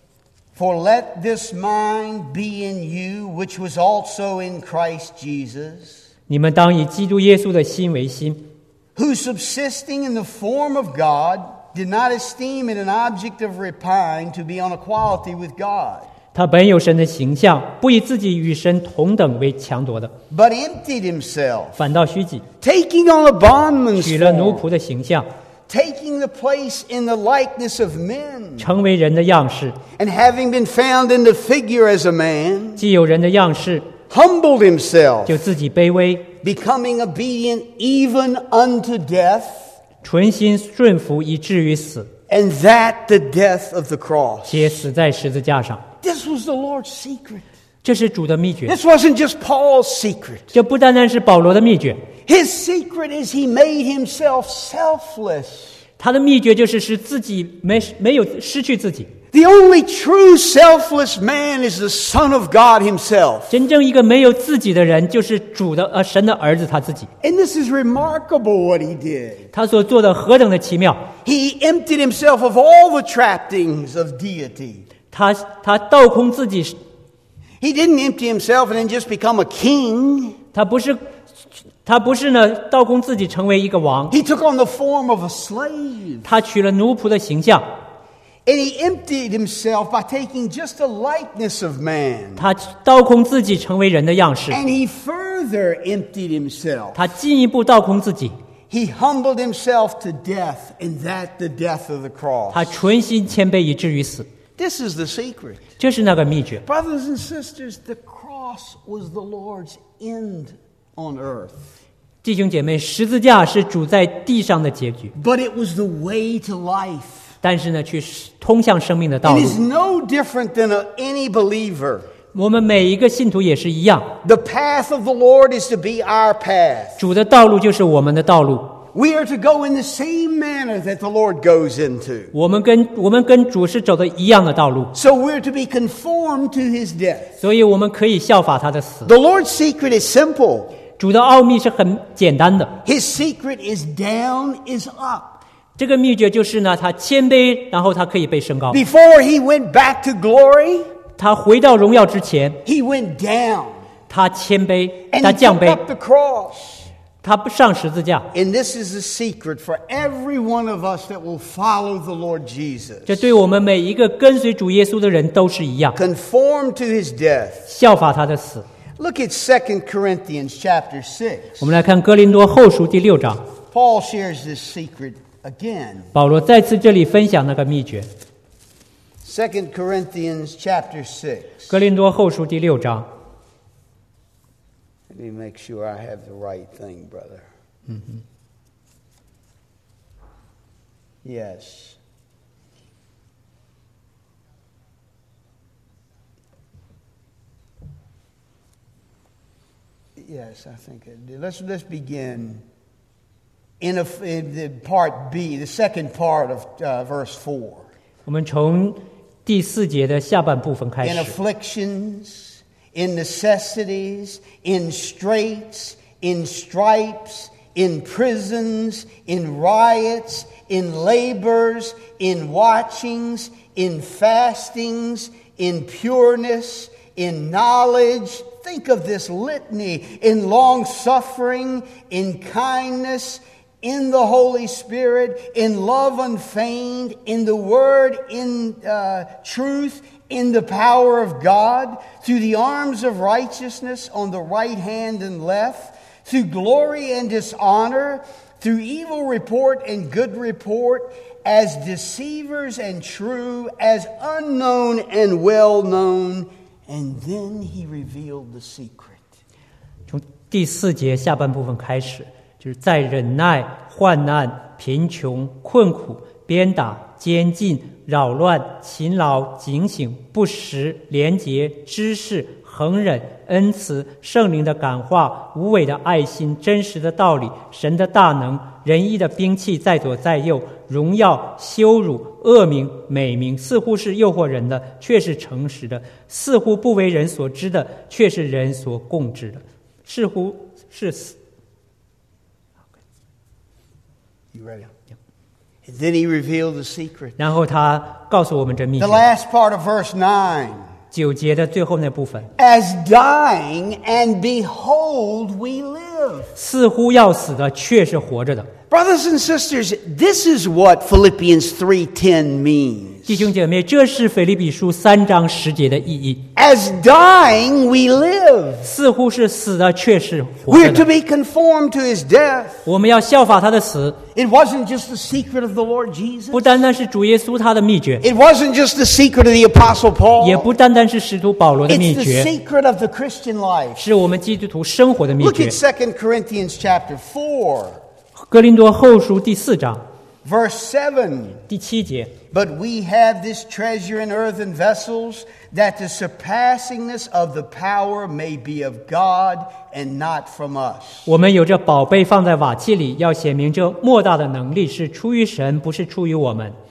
For let this mind be in you, which was also in Christ Jesus, 你们当以基督耶稣的心为心， who subsisting in the form of God, did not esteem it an object of repine to be on equality with God. 他本有神的形象，不以自己与神同等为强夺的， but emptied himself, 反倒虚己， taking on a bondman's 取了奴 form, 仆的形象， taking the place in the likeness of men, 成为人的样式。 and having been found in the figure as a man, 既有人的样式， humbled himself, 就自己卑微， becoming obedient even unto death, 存心顺服，以至于死， and that the death of the cross. 且死在十字架上。 This was the Lord's secret. 这是主的秘诀， This wasn't just Paul's secret. 这不单单是保罗的秘诀， His secret is he made himself selfless. 他的秘诀就是使自己没有失去自己。 The only true selfless man is the Son of God himself. 真正一个没有自己的人，就是神的儿子他自己。 And this is remarkable what he did. 他所做的何等的奇妙！ He emptied himself of all the trappings of deity. 他倒空自己， He didn't empty himself and then just become a king. 他不是呢倒空自己成为一个王， He took on the form of a slave. 他取了奴仆的形象， And he emptied himself by taking just a likeness of man. 他倒空自己成为人的样式， And he further emptied himself. 他进一步倒空自己， He humbled himself to death, and that the death of the cross. 他存心谦卑以至于死。 This is the secret. 这是那个秘诀。 Brothers and sisters, the cross was the Lord's end on earth. 弟兄姐妹，十字架是主在地上的结局， But it was the way to life. 但是呢，去通向生命的道 It 路。 is no different than any believer. 我们每一个信徒也是一样， The path of the Lord is to be our path. 主的道路就是我们的道路。 We are to go in the same manner that the Lord goes into. 我们跟主是走的一样的道路， So we're to be conformed to his death. 所以我们可以效法他的死。 The Lord's secret is simple. 主的奥秘是很简单的， His secret is down, is up. 这个秘诀就是呢，他谦卑，然后他可以被升高。 Before he went back to glory, 他回到荣耀之前， he went down 他谦卑， and 他 he 降 took 卑， up the cross. 他不上十字架。 And this is the secret for every one of us that will follow the Lord Jesus. 这对我们每一个跟随主耶稣的人都是一样， Conform to his death. 效法他的死。 Look at 2 Corinthians chapter 6. 我们来看哥林多后书第6章， Paul shares this secret again. 保罗再次这里分享那个秘诀。 2 Corinthians chapter 6. 哥林多后书第6章， Let me make sure I have the right thing, brother. Yes. Yes, I think I did. Let's begin in the part B, the second part of verse 4. 我们从第4节的下半部分开 In 始。 afflictions, in necessities, in straits, in stripes, in prisons, in riots, in labors, in watchings, in fastings, in pureness, in knowledge. Think of this litany. In long suffering, in kindness, in the Holy Spirit, in love unfeigned, in the word, in truth, in the power of God, through the arms of righteousness on the right hand and left, through glory and dishonor, through evil report and good report, as deceivers and true, as unknown and well known. And then he revealed the secret. 从第4节下半部分开始，就是在忍耐、患难、贫穷、困苦、鞭打、监禁、扰乱、勤劳、警醒、不时、廉洁、知识、恒忍、恩慈、圣灵的感化、无伪的爱心、真实的道理、神的大能、仁义的兵器在左在右、荣耀、羞辱、恶名、美名，似乎是诱惑人的，却是诚实的；似乎不为人所知的，却是人所共知的；似乎是死。 You ready? And then he revealed the secret. 然后他告诉我们这秘 The 诀。 last part of verse 9. 9节的最后那部分， As dying, and behold, we live. 似乎要死的，却是活着的。 Brothers and sisters, this is what Philippians 3:10 means. 弟兄姐妹，这是腓立比书3章10节的意义。 As dying, we live. 似乎是死的，却是活 We're 着 to 的。 be conformed to his death. 我们要效法他的死， It wasn't just the secret of the Lord Jesus. 不单单是主耶稣他的秘诀， It wasn't just the secret of the Apostle 也 Paul. 不单单是使徒保罗的 It's 秘 the 诀， secret of the Christian life. 是我们基督徒生活的秘 Look 诀 at。2 Corinthians chapter 4, 哥林多后书第4章 verse 7. 第7节， But we have this treasure in earthen vessels, that the surpassingness of the power may be of God and not from us. 我们有这宝贝放在瓦器里，要显明这莫大的能力是出于神，不是出于我们。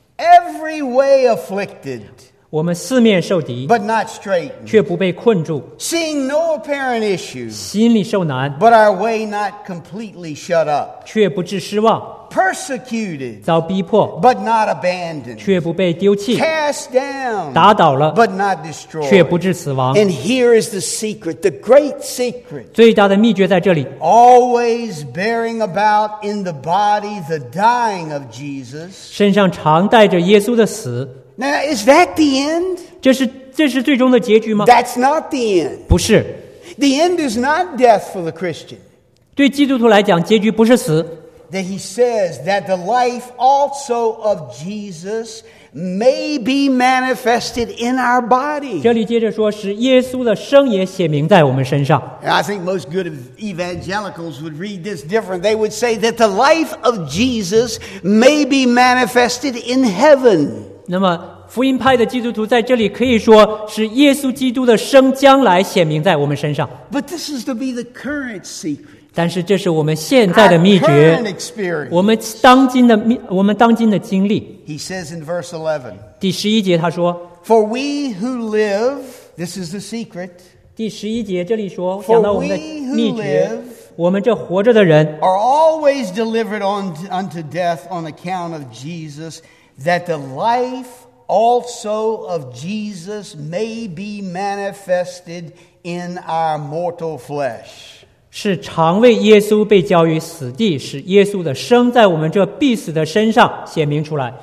Every way afflicted, 我们四面受敌， but not straitened. 却不被困住； Seeing no apparent issue, 心里受难， but our way not completely shut up. 却不致失望； Persecuted, 遭逼迫， but not abandoned. 却不被丢弃； Cast down, 打倒了， but not 却 destroyed. 不致死亡。 And here is the secret, the great secret. 最大的秘诀在这里， Always bearing about in the body the dying of Jesus. 身上常带着耶稣的死。 Now, is that the end? 这是最终的结局吗？ That's not the end. 不是， The end is not death for the Christian. 对基督徒来讲，结局不是死。 That he says that the life also of Jesus may be manifested in our body. 这里接着说，使耶稣的生也显明在我们身上。 And I think most good evangelicals would read this different. They would say that the life of Jesus may be manifested in heaven. 那么福音派的基督徒在这里可以说是耶稣基督的生将来显明在我们身上， But this is to be the current secret. 但是这是我们现在的 Our 秘 current 诀， experience. 我们当今的经历。 He says in verse 11, 第11节他说， For we who live, this is the secret, 第11节这里说 For 讲到我们的 we who 秘诀 live， 我们这活着的人 are always delivered unto death on account of Jesus, that the life also of Jesus may be manifested in our mortal flesh. 是常为耶稣被交于死地，使耶稣的生在我们这必死的身上显明出来。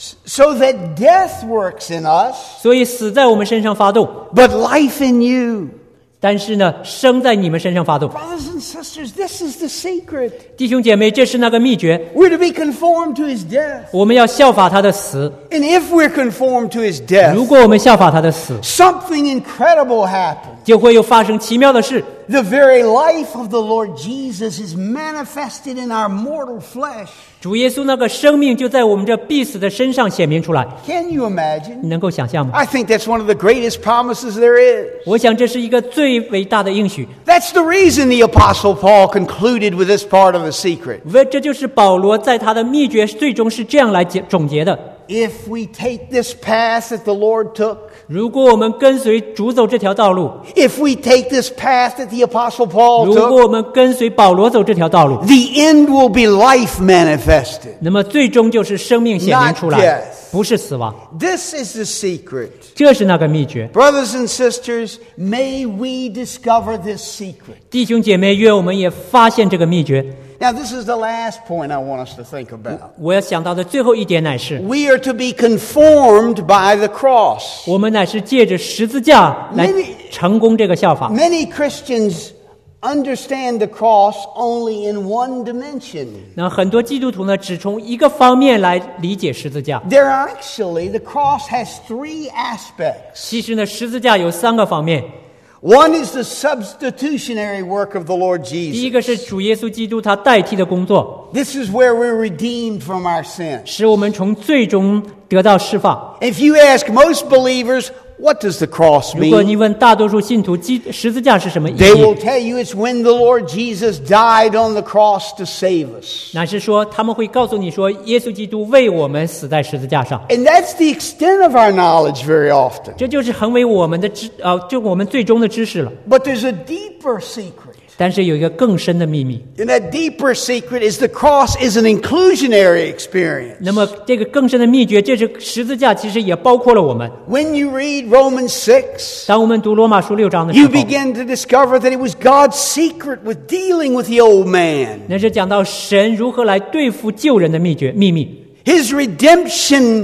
So that death works in us, 所以死在我们身上发动， but life in you. 但是呢，生在你们身上发动。 Brothers and sisters, this is the secret. 弟兄姐妹，这是那个秘诀。 We're to be conformed to his death. 我们要效法他的死。 And if we're conformed to his death, 如果我们效法他的死， something incredible happens. 就会有发生奇妙的事。 The very life of the Lord Jesus is manifested in our mortal flesh. 主耶稣那个生命就在我们这必死的身上显明出来， Can you 你 imagine? 能够想象吗？ I think that's one of the greatest promises there is. 我想这是一个最伟大的应许。 That's the reason the Apostle Paul concluded with this part of the secret. 这就是保罗在他的秘诀最终是这样来总结的： If we take this path that the Lord took, 如果我们跟随主走这条道路， if we take this path that the Apostle Paul 如果 took, 我们跟随保罗走这条道路， the end will be life manifested. 那么最终就是生命显明出 Not 来 death， 不是死亡。 This is the secret. 这是那个秘诀。 Brothers and sisters, may we discover this secret. 弟兄姐妹，愿我们也发现这个秘诀。 Now, this is the last point I want us to think about. 我要想到的最后一点乃是， We are to be conformed by the cross. 我们乃是借着十字架来成功这个效法。 Many Christians understand the cross only in one dimension. 那很多基督徒呢，只从一个方面来理解十字架。 There are actually, the cross has three aspects. 其实呢，十字架有3个方面。 One is the substitutionary work of the Lord 第一 Jesus. 个是主耶稣基督他代替的工作， This is where we're redeemed from our sin. 使我们从罪中得到释放。 If you ask most believers, what does the cross 如果你 mean? 问大多数信徒，十字架是什么意 They will 义？ tell you it's when the Lord Jesus died on the cross to save us. 乃是说他们会告诉你说，耶稣基督为我们死在十字架上。 And that's the extent of our knowledge very often. 这就是成为我们的就我们最终的知识了。 But there's a deeper secret. 但是有一个更深的秘密。 And that deeper secret is the cross is an inclusionary experience. 那么这个更深的秘诀，这是十字架，其实也包括了我们。 When you read Romans 6, 当我们读罗马书6章的时 you 候， begin to discover that it was God's secret with dealing with the old man. 那是讲到神如何来对付旧人的秘密。 His redemption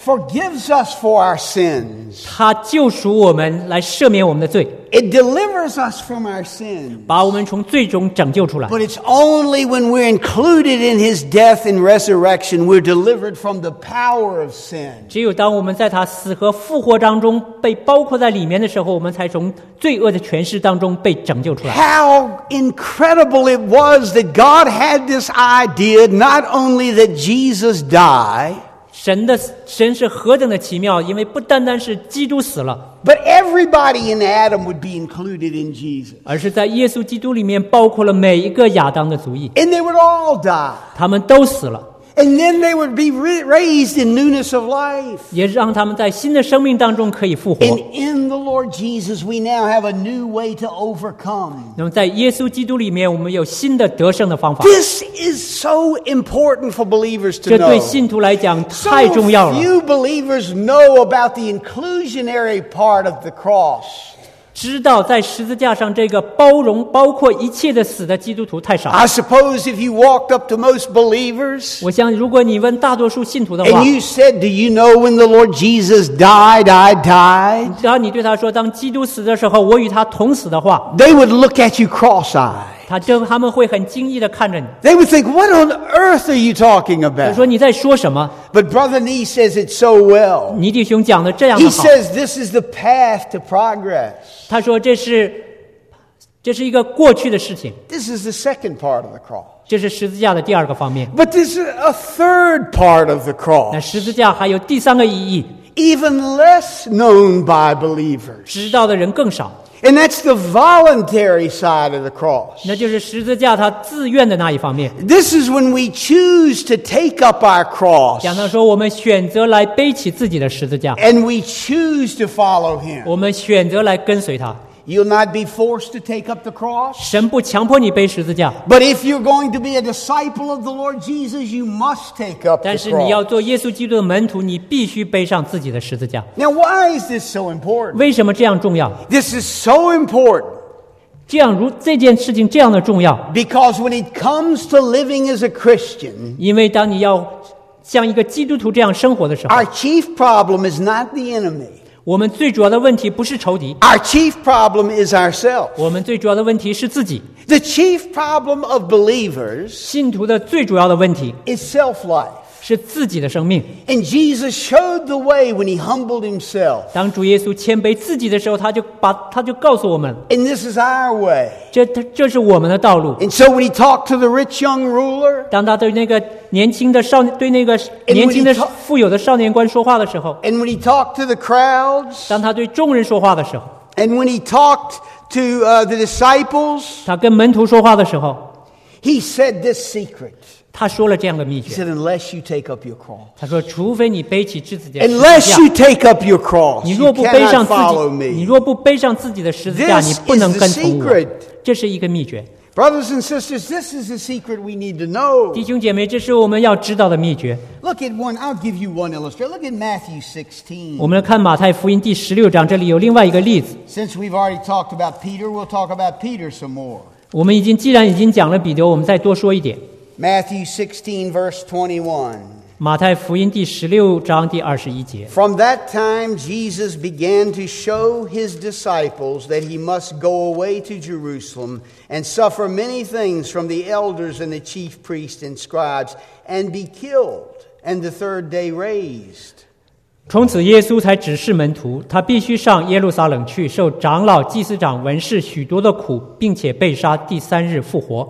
forgives us for our sins. 他救赎我们，来赦免我们的罪， It delivers us from our sins. 把我们从罪中拯救出来。 But it's only when we're included in his death and resurrection we're delivered from the power of sin. 只有当我们在他死和复活当中被包括在里面的时候，我们才从罪恶的权势当中被拯救出来。 How incredible it was that God had this idea, not only that Jesus died, 神是何等的奇妙，因为不单单是基督死了， but everybody in Adam would be included in Jesus. 而是在耶稣基督里面包括了每一个亚当的族裔， And they would all die. 他们都死了， And then they would be raised in newness of life. 也让他们在新的生命当中可以复活。 And in the Lord Jesus, we now have a new way to overcome. 那么在耶稣基督里面，我们有新的得胜的方法。 This is so important for believers to 这对 know. 信徒来讲 So 太重要了。 few believers know about the inclusionary part of the cross. 知道在十字架上这个包容包括一切的死的基督徒太少。 I suppose if you walked up to most believers 我想，如果你问大多数信徒的话， and you said, "Do you know when the Lord Jesus died, I died?" 然后你对他说，当基督死的时候，我与他同死的话， They would look at you cross-eyed. 他们会很惊异的看着你， They would think, "What on earth are you talking 他 about?" 说你在说什么？ But Brother Nee says it so well. 尼弟兄讲的这样 He 的好， says this is the path to progress. 他说这是一个过去的事情， This is the second part of the cross. 这是十字架的第二个方面。 But this is a third part of the 那 cross, 十字架还有第三个意义， even less known by believers. 知道的人更少， And that's the voluntary side of the cross. 那就是十字架他自愿的那一方面。 This is when we choose to take up our cross 讲到说，我们选择来背起自己的十字架， and we choose to follow him. 我们选择来跟随他。 You'll not be forced to take up the cross. 神不强迫你背十字架， But if you're going to be a disciple of the Lord Jesus, you must take up the 但是你要 cross. 做耶稣基督的门徒，你必须背上自己的十字架。 Now, why is this so important? 为什么这样重要？ This is so important 这件事情这样的重要， because when it comes to living as a Christian, 因为当你要像一个基督徒这样生活的时候， our chief problem is not the enemy. 我们最主要的问题不是仇敌， Our chief problem is ourselves. 我们最主要的问题是自己。 The chief problem of believers 信徒的最主要的问题 is self-life. 是自己的生命。 And Jesus showed the way when he humbled himself. 当主耶稣谦卑自己的时候，他就告诉我们， And this is our way. 这是我们的道路。 And so when he talked to the rich young ruler, 当他对那个年轻的富有的少年官说话的时候， and when he talked to the crowds, 当他对众人说话的时候， and when he talked to the disciples, 他跟门徒说话的时候， he said this secret. 他说了这样的秘 He 诀。 said, unless you take up your cross. 他说，除非你背起自己的十字 Unless 架， you take up your cross, 你 you 若不背上 cannot follow 自己，你 me. 若不背上自己的十字架， This 你不能 is 跟 the 从我 secret.。 这是一个秘诀， Brothers and sisters, this is the secret we need to know. 弟兄姐妹，这是我们要知道的秘诀。 Look at one, I'll give you one illustration. Look at Matthew 16. 我们来看马太福音第16章，这里有另外一个例子。 Since we've already talked about Peter, we'll talk about Peter some more. 我们既然已经讲了彼得，我们再多说一点。 Matthew 16, verse 21. 马太福音第16章第21节。 From that time, Jesus began to show his disciples that he must go away to Jerusalem and suffer many things from the elders and the chief priests and scribes and be killed, and the third day raised. 从此，耶稣才指示门徒，他必须上耶路撒冷去，受长老、祭司长、文士许多的苦，并且被杀，第3日复活。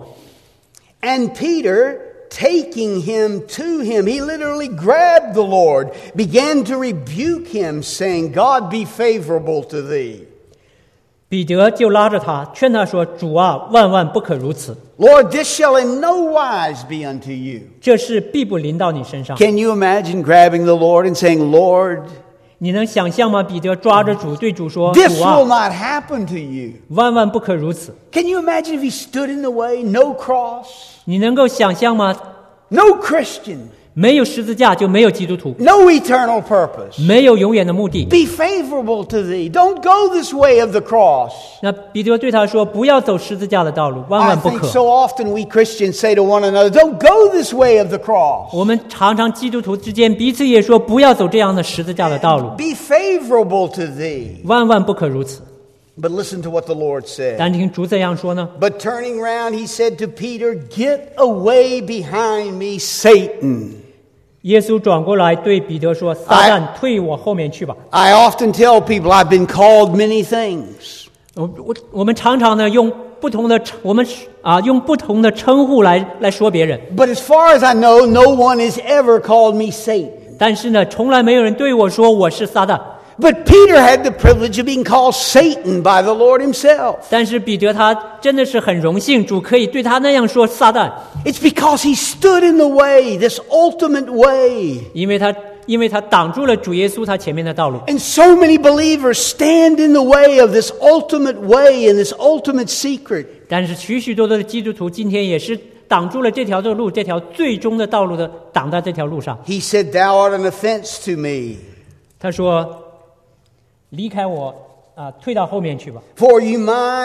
And Peter, taking him to him, he literally grabbed the Lord, began to rebuke him, saying, God be favorable to thee. 彼得就拉着他，劝他说：“主啊，万万不可如此， Lord, this shall in no wise be unto you. 这事必不临到你身上。” Can you imagine grabbing the Lord and saying, Lord, 你能想象吗？彼得抓着主，对主说：“ this 主 will 啊， not happen to you. 万万不可如此。 Can you imagine if he stood in the way, no cross, ” 你能够想象吗？ no Christian, 没有十字架就没有基督徒， no eternal purpose. 没有永远的目的。 Be favorable to thee. Don't go this way of the cross. 那彼得对他说：“不要走十字架的道路，万 I 万不 think 可。 so often we Christians say to one another, don't go this way of the cross. 我们常常基督徒之间彼此也说，不要走这样的十字架的道路， Be favorable to thee. 万万不可如此。 But listen to what the Lord said. 但听主怎样说呢？ But turning round, he said to Peter, get away behind me, Satan. 耶稣转过来对彼得说：“撒旦，退我后面去吧。 I often tell people I've been called many things. ” 我们常常呢用不同的用不同的称呼来说别人， But as far as I know, no one has ever called me Satan. 但是呢，从来没有人对我说我是撒旦。 But Peter had the privilege of being called Satan by the Lord himself. 但是彼得他真的是很荣幸，主可以对他那样说撒旦， It's because he stood in the way, this ultimate way. 因为他挡住了主耶稣他前面的道路。 And so many believers stand in the way of this ultimate way and this ultimate secret. 但是许多的基督徒今天也是挡住了这条路，这条最终的道路的挡在这条路上。 He said, Thou art an offense to me. 他说：“离开我退到后面去吧。 For your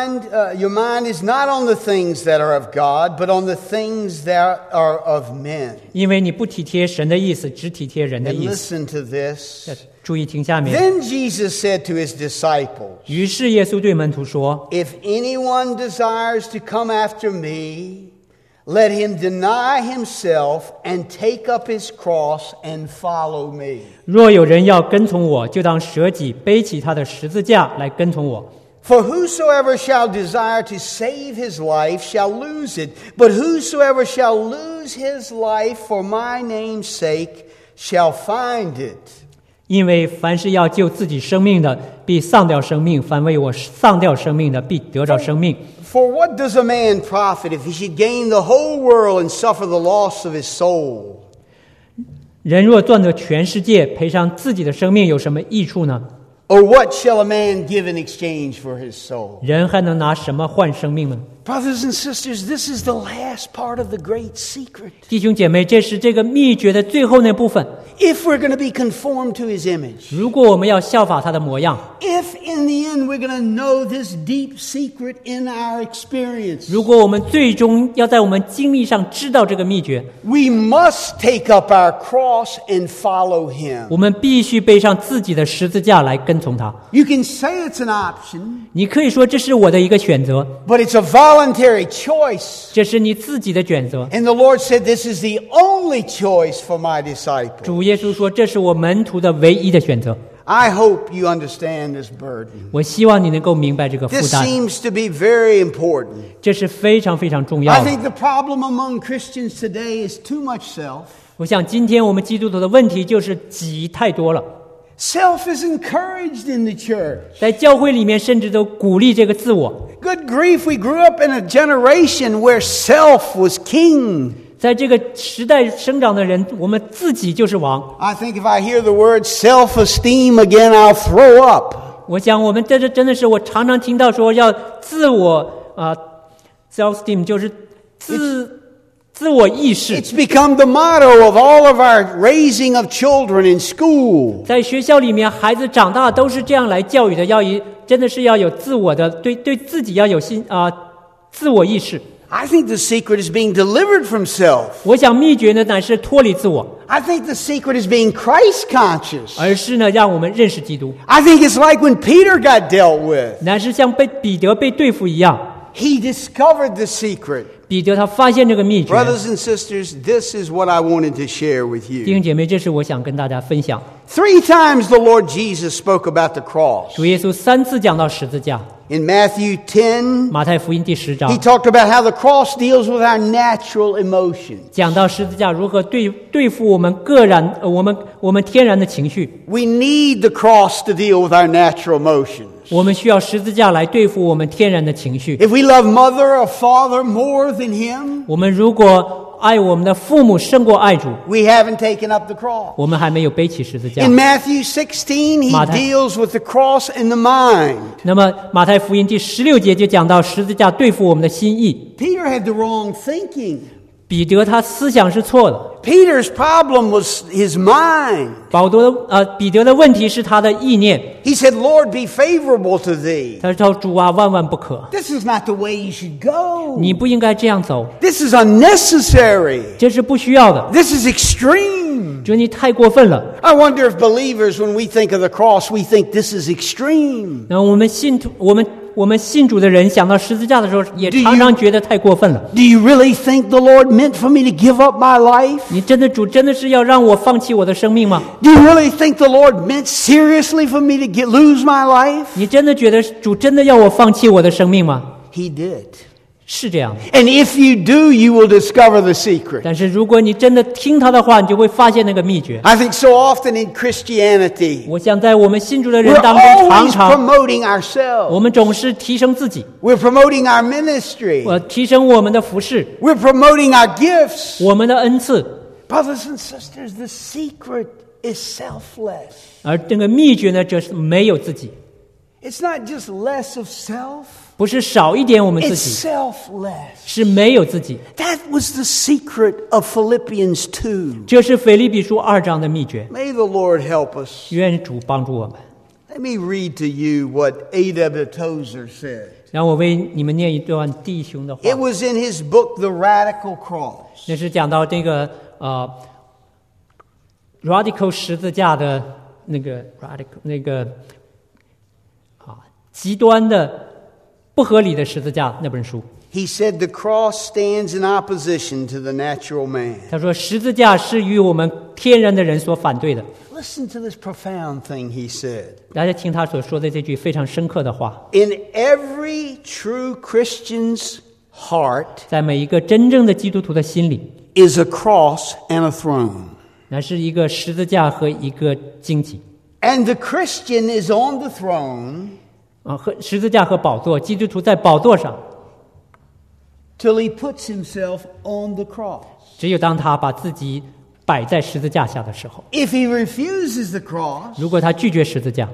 mind is not on the things that are of God, but on the things that are of men. 因为你不体贴神的意思，只体贴人的 And 意思。 listen to this. 注意听下面。 Then Jesus said to his disciples, 于是耶稣对门徒说 If anyone desires to come after me, let him deny himself and take up his cross and follow me.：“ 若有人要跟从我，就当舍己，背起他的十字架来跟从我。 For whosoever shall desire to save his life shall lose it, but whosoever shall lose his life for my name's sake shall find it. 因为凡是要救自己生命的，必丧掉生命；凡为我丧掉生命的，必得着生命。 For what does a man profit if he should gain the whole world and suffer the loss of his soul? 人若赚得全世界，赔上自己的生命，有什么益处呢？ Or what shall a man give in exchange for his soul? 人还能拿什么换生命呢？ Brothers and sisters, this is the last part of the great secret. 弟兄姐妹，这是这个秘诀的最后那部分。 If we're going to be conformed to his image, 如果我们要效法他的模样， if in the end we're going to know this deep secret in our experience, 如果我们最终要在我们经历上知道这个秘诀， we must take up our cross and follow him. 我们必须背上自己的十字架来跟从他。 You can say it's an option, 你可以说这是我的一个选择， but it's a voluntary choice. 这是你自己的选择。 And the Lord said, this is the only choice for my disciples. 主耶稣说，这是我门徒的唯一的选择。 I hope you understand this burden. 我希望你能够明白这个负 This 担， seems to be very important. 这是非常非常重要 I 的。 think the problem among Christians today is too much self. 我想今天我们基督徒的问题就是己太多了， Self is encouraged in the church. 在教会里面甚至都鼓励这个自我。 Good grief, we grew up in a generation where self was king. 在这个时代生长的人，我们自己就是王。 I think if I hear the word self-esteem again, I'll throw up. 我想我们这真的是我常常听到说要自我self-esteem 就是自我意识。 It's become the motto of all of our raising of children in school. 在学校里面，孩子长大都是这样来教育的，真的是要有自我的对自己要有自我意识。 I think the secret is being delivered from self. 我想秘诀呢，乃是脱离自我， I think the secret is being Christ conscious. 而是呢让我们认识基督， I think it's like when Peter got dealt with. 乃是像彼得被对付一样。 He discovered the secret. 彼得他发现这个秘诀。 Brothers and sisters, this is what I wanted to share with 弟 you. 兄姐妹，这是我想跟大家分享。 3 times the Lord Jesus spoke about the cross. 主耶稣3次讲到十字架， In Matthew 10, 马太福音第10 he 章 talked about how the cross deals with our natural emotions. 讲到十字架如何对付我们我们天然的情绪。 We need the cross to deal with our natural emotions. 我们需要十字架来对付我们天然的情绪。 If we love mother or father more than him, 我们如果爱我们的父母胜过爱主， we haven't taken up the cross. 我们还没有背起十字架。 In Matthew 16, he 马太 deals with the cross in the mind. 那么马太福音第16节就讲到十字架对付我们的心意。 Peter had the wrong thinking. 彼得他思想是错的。 Peter's problem was his mind. 彼得的问题是他的意念。 He said, Lord, be favorable to thee. 他说主啊，万万不可， This is not the way you should go. 你不应该这样走， This is unnecessary. 这是不需要的， This is extreme. 觉得你太过分了。 I wonder if believers, when we think of the cross, we think this is extreme. 然后我们信主的人想到十字架的时候，也常常觉得太过分了。 Do you really think the Lord meant for me to give up my life? 你主真的是要让我放弃我的生命吗？ Do you really think the Lord meant seriously for me to lose my life? 你真的觉得主真的要我放弃我的生命吗？ He did. 是这样的。 And if you do, you will discover the secret. 但是如果你真的听他的话，你就会发现那个秘诀。 I think so often in Christianity, 我想在我们信主的人 we're 当中，常 always 常 promoting 我 ourselves. 们总是提升自己， We're promoting our ministry. 提升我们的服事， We're promoting our gifts. 我们的恩赐。 Brothers and sisters, the secret is selfless. 而这个秘诀呢，就是没有自己， It's not just less of self, 不是少一点我们自 it's 己， selfless. 是没有自己。 That was the secret of Philippians 2. 这是腓立比书2章的秘诀。 May the Lord help us. 愿主帮助我们。 Let me read to you what A.W. Tozer said. 让我为你们念一段弟兄的话。 It was in his book, The Radical Cross. 那是讲到这个radical 十字架的那个 radical 极端的不合理的十字架那本书。 He said the cross stands in opposition to the natural man. 他说十字架是与我们天然的人所反对的。 Listen to this profound thing he said. 大家听他所说的这句非常深刻的话。 In every true Christian's heart 在每一个真正的基督徒的心里， is a cross and a throne. 那是一个十字架和一个荆棘。 And the Christian is on the throne 和十字架和宝座，基督徒在宝座上， till he puts himself on the cross. 只有当他把自己摆在十字架下的时候。 If he refuses the cross, 如果他拒绝十字架，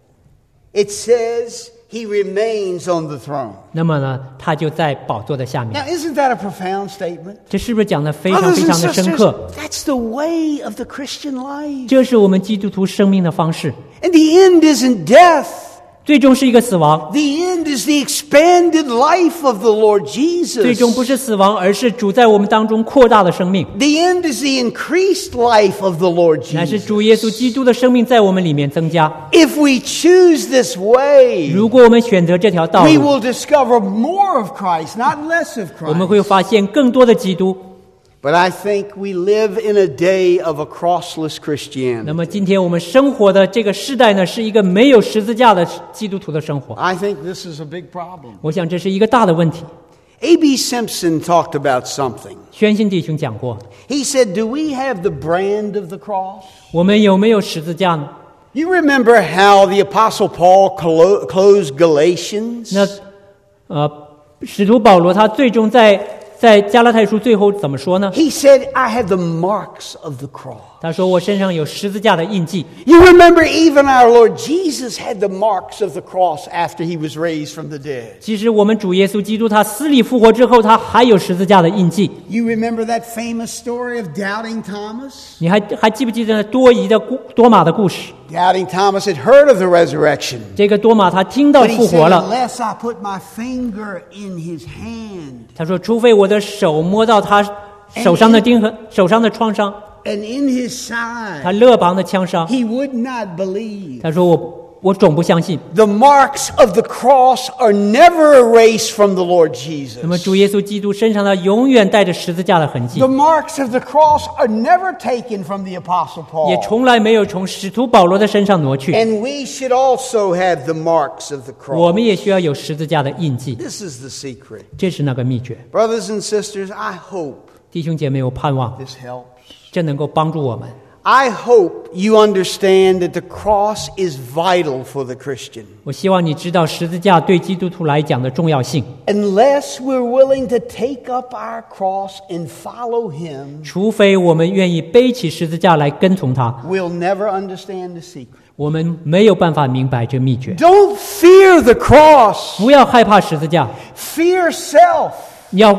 it says he remains on the throne. 那么呢，他就在宝座的下 Now, 面。 isn't that a profound statement? 这是不是讲的非常 Brothers 非 and 常的深 sisters, 刻？ that's the way of the Christian life. 这是我们基督徒生命的方式。 And the end isn't death. 最终是一个死亡， The end is the expanded life of the Lord 最终 Jesus. 不是死亡，而是主在我们当中扩大的生命， The end is the increased life of the Lord 乃是 Jesus. 主耶稣基督的生命在我们里面增加。 If we choose this way, 如果我们选择这条道 we 路， will discover more of Christ, not less of 我们会 Christ. 发现更多的基督。 But I think we live in a day of a crossless 那 Christianity. 么今天我们生活的这个时代呢，是一个没有十字架的基督徒的生活。 I think this is a big problem. 我想这是一个大的问题。 A.B. Simpson talked about something. 宣信弟兄讲过， He said, do we have the brand of the cross? 我们有没有十字架呢？ You remember how the Apostle Paul closed Galatians? 那使徒保罗他最终在加拉太书最后怎么说呢？ He said, I have the marks of the cross. 他说我身上有十字架的印记。 You remember even our Lord Jesus had the marks of the cross after he was raised from the dead. 其实我们主耶稣基督他死里复活之后，他还有十字架的印记。 You remember that famous story of Doubting Thomas? 你还记不记得多马的故事？ Doubting Thomas had heard of the resurrection. 这个多马他听到 But he 复活 said, 了， unless I put my finger in his hand 他说除非我的手摸到他手上的钉痕、手上的创伤、 and in his 他 side, 肋旁的枪伤， he would not believe. 他说我总不相信。 The marks of the cross are never erased from the Lord 那么 Jesus. 主耶稣基督身上他永远带着十字架的痕迹 The，marks of the cross are never taken from the Apostle 也 Paul. 从来没有从使徒保罗的身上挪去。 And we should also have the marks of the 我 cross. 们也需要有十字架的印记， This is the secret. 这是那个秘诀。 Brothers and sisters, I hope 弟兄姐妹，我盼望 this helps. 这能够帮助我们。 I hope you understand that the cross is vital for the Christian. 我希望你知道十字架对基督徒来讲的重要性。 Unless we're willing to take up our cross and follow Him, 除非我们愿意背起十字架来跟从他， we'll never understand the secret. 我们没有办法明白这秘诀。 Don't fear the cross. 不要害怕十字架， Fear self. 要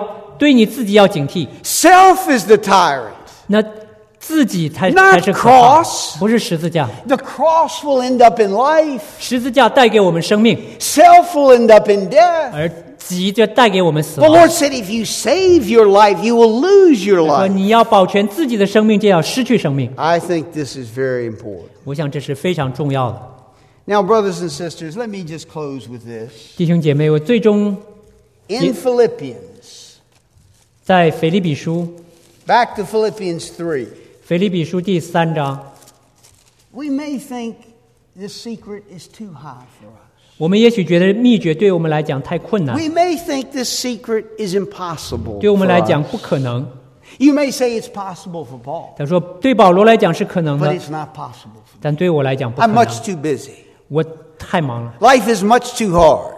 对你自己要警惕。 Self is the tyrant. 那自己才 Not 是可怕， cross. 不是十字架。 The cross will end up in life. 十字架带给我们生命， Self will end up in death. 而己就带给我们死 The 亡。 Lord said, if you save your life, you will lose your 说 life. 你要保全自己的生命，就要失去生命。 I think this is very important. 我想这是非常重要的。 Now, brothers and sisters, let me just close with this. 弟兄姐妹，我最终 In Philippians, 在腓立比书， back to Philippians 3, 腓立比书第3章， we may think this secret is too high for us. 我们也许觉得秘诀对我们来讲太困难， We may think this secret is impossible 对我们 for 来讲 us. 不可能。 You may say it's possible for Paul, 他说，对保罗来讲是可能 but 的， it's not possible for me. 但对我来讲不可 I'm 能。 much too busy. 我太忙了 Life is much too hard.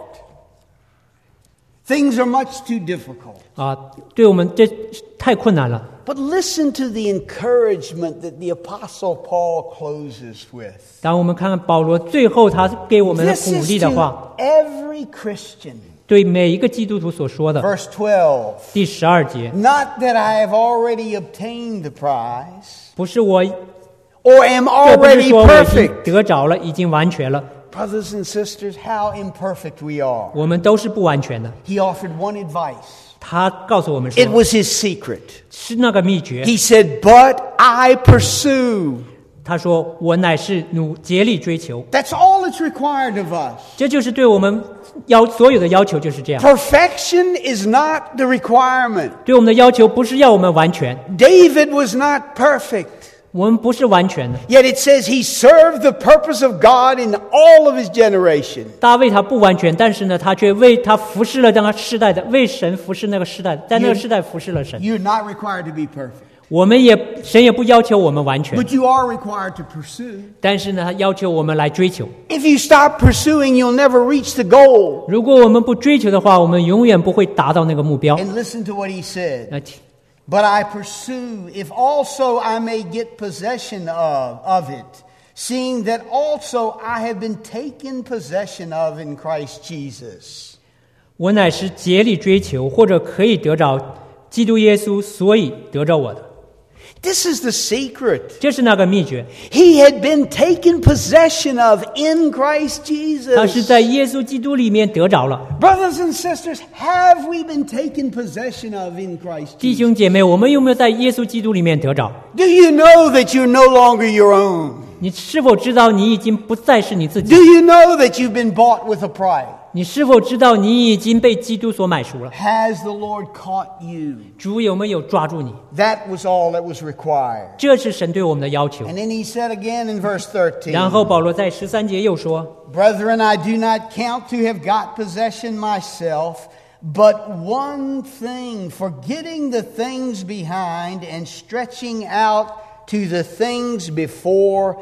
Things are much too difficult. 啊，对我们这太困难了。 But listen to the encouragement that the Apostle Paul closes with. 当我们看看保罗最后他给我们的 This 鼓 is 励的话， to every Christian. 对每一个基督徒所说的， Verse 12. 第12节， Not that I have already obtained the prize, 不是我， or am 这不是 already 说我已经 perfect. 得着了，已经完全了。 Brothers and sisters, how imperfect we are. 我们都是不完全的。 He offered one advice. 他告诉我们 It 说， was his secret. 是那个秘诀。 He said, But I pursue. 他说：“我乃是竭力追求。 That's all that's required of us. ” 这就是对我们所有的要求就是这样。 Perfection is not the requirement. 对我们的要求不是要我们完全， David was not perfect. 我们不是完全的。 Yet it says he served the purpose of God in all of his generation. 大卫他不完全，但是呢，他却为他服侍了那个世代的，为神服侍那个世代的，在那个世代服侍了神。 You're not required to be perfect. 神也不要求我们完全， But you are required to pursue. 但是呢，他要求我们来追求。 If you stop pursuing, you'll never reach the goal. 如果我们不追求的话，我们永远不会达到那个目标。 And listen to what he said. 那 But I pursue, if also I may get possession of it, seeing that also I have been taken possession of in Christ Jesus. 我乃是竭力追求，或者可以得着基督耶稣，所以得着我的。 This is the secret. 这是那个秘诀， He had been taken possession of in Christ 他是 Jesus. 在耶稣基督里面得着了。 Brothers and sisters, have we been taken possession of in Christ 弟 Jesus? 兄姐妹，我们有没有在耶稣基督里面得着？ Do you know that you're no longer your own? 你是否知道你已经不再是你自己 Do？ you know that you've been bought with a price? 你是否知道你已经被基督所买赎了？ Has the Lord caught you? 主有没有抓住你？ That was all that was required. 这是神对我们的要求。 And then he said again in verse 13, 然后保罗在13节又说 Brethren, I do not count to have got possession myself, but one thing, forgetting the things behind and stretching out to the things before,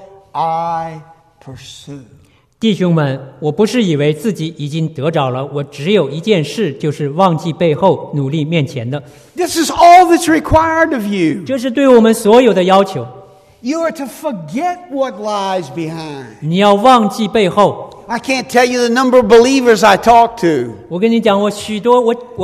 I pursue. 弟兄们，我不是以为自己已经得着了，我只有一件事，就是忘记背后，努力面前的。 This is all that's required of you. 这是对我们所有的要求。 You are to forget what lies behind. 你要忘记背后。 I can't tell you the number of believers I talk to. 我跟你讲，我许多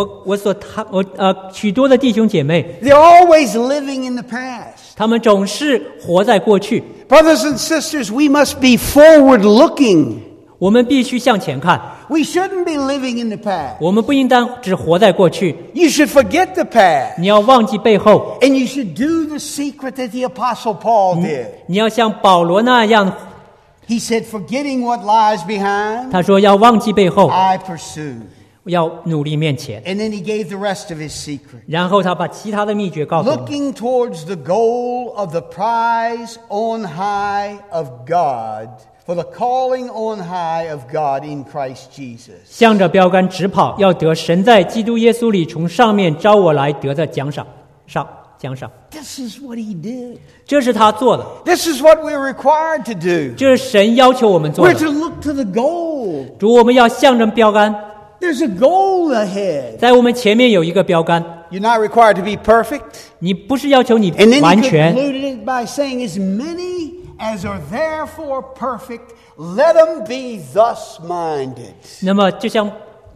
许多的弟兄姐妹， They're always living in the past. 他们总是活在过去。 Brothers and sisters, we must be forward looking. 我们必须向前看， We shouldn't be living in the past. 我们不应当只活在过去。 You should forget the past. 你要忘记背后， And you should do the secret that the Apostle Paul did. 你要像保罗那样， He said, forgetting what lies behind, 他说要忘记背后， I pursue. 要努力面前。 And then he gave the rest of his secret. 然后他把其他的秘诀告诉我们。 Looking towards the goal of the prize on high of God, for the calling on high of God in Christ Jesus. 向着标杆直跑，要得神在基督耶稣里从上面招我来得的奖赏。奖赏， This is what he did. 这是他做的， This is what we're required to do. 这是神要求我们做 We're 的。 to look to the goal. 主，我们要向着标杆， There's a goal ahead. 在我们前面有一个标杆。 You're not required to be perfect. 你不是要求你 And then 完 he 全， concluded it by saying, as many as are therefore perfect, let them be thus minded. 那么就像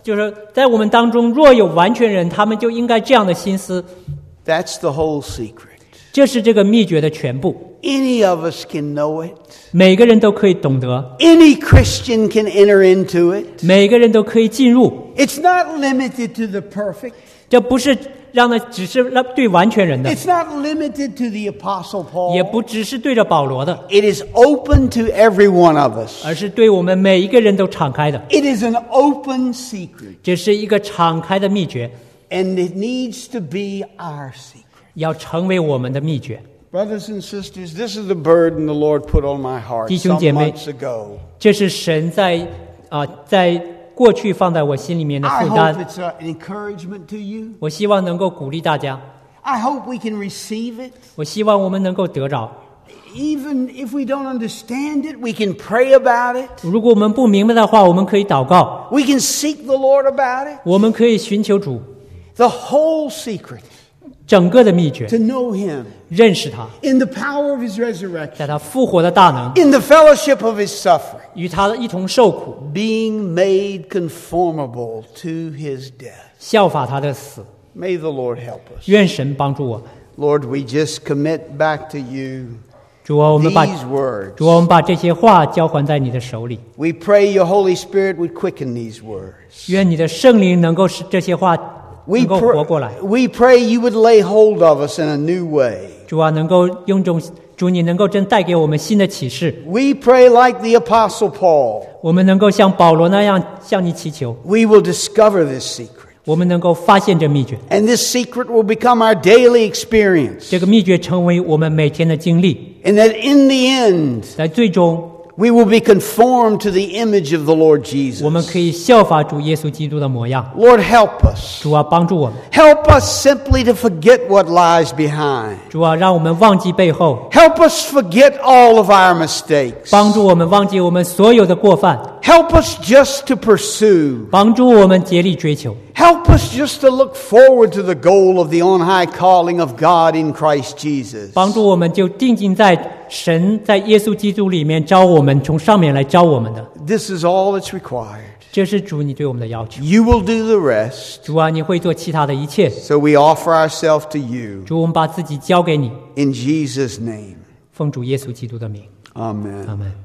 就是在我们当中若有完全人，他们就应该这样的心思。 That's the whole secret. 这是这个秘诀的全部， Any of us can know it. 每个人都可以懂得， Any Christian can enter into it. 每个人都可以进入。 It's not limited to the perfect. 这不是让他只是对完全人的， It's not limited to the Apostle 也 Paul. 不只是对着保罗的， It is open to every one of us. 而是对我们每一个人都敞开的。 It is an open secret. 这是一个敞开的秘诀， And it needs to be our secret. 要成为我们的秘诀。 Brothers and sisters, this is the burden the Lord put on my heart 弟兄 some 姐妹， months ago. 这是神在过去放在我心里面的 I 负 hope 担。 it's an encouragement to you. 我希望能够鼓励大家， I hope we can receive it. 我希望我们能够得着。 Even if we don't understand it, we can pray about it. 如果我们不明白的话，我们可以祷告， We can seek the Lord about it. 我们可以寻求主。 The whole secret 整个的秘诀 to know Him 认识他， in the power of His resurrection, 在他复活的大能， in the fellowship of His suffering, 与他一同受苦， being made conformable to His death. 效法他的死。 May the Lord help us. 愿神帮助我们。 Lord, we just commit back to you 主啊，我们把 these words. 主啊，我们把这些话交还在你的手里。 We pray your Holy Spirit would quicken these words. 愿你的圣灵能够使这些话 We 能够活过来。 pray you would lay hold of us in a new way. 主啊，能够用种主，你能够真带给我们新的启示。 We pray like the Apostle Paul. 我们能够像保罗那样向你祈求， We will discover this secret. 我们能够发现这秘诀， And this secret will become our daily experience. 这个秘诀成为我们每天的经历。 And that in the end, 在最终， we will be conformed to the image of the Lord Jesus. 我们可以效法主耶稣基督的模样。 Lord, help us. 主啊，帮助我们。 Help us simply to forget what lies behind. 主啊，让我们忘记背后， Help us forget all of our mistakes. 帮助我们忘记我们所有的过犯， Help us just to pursue. 帮助我们竭力追求。 Help us just to look forward to the goal of the on-high calling of God in Christ Jesus. 帮助我们就定睛在神在耶稣基督里面招我们，从上面来招我们的。 This is all that's required. 这是主你对我们的要求。 You will do the rest. 主啊，你会做其他的一切。 So we offer ourselves to you 主，我们把自己交给你， in Jesus' name. 奉主耶稣基督的名， Amen. 阿门。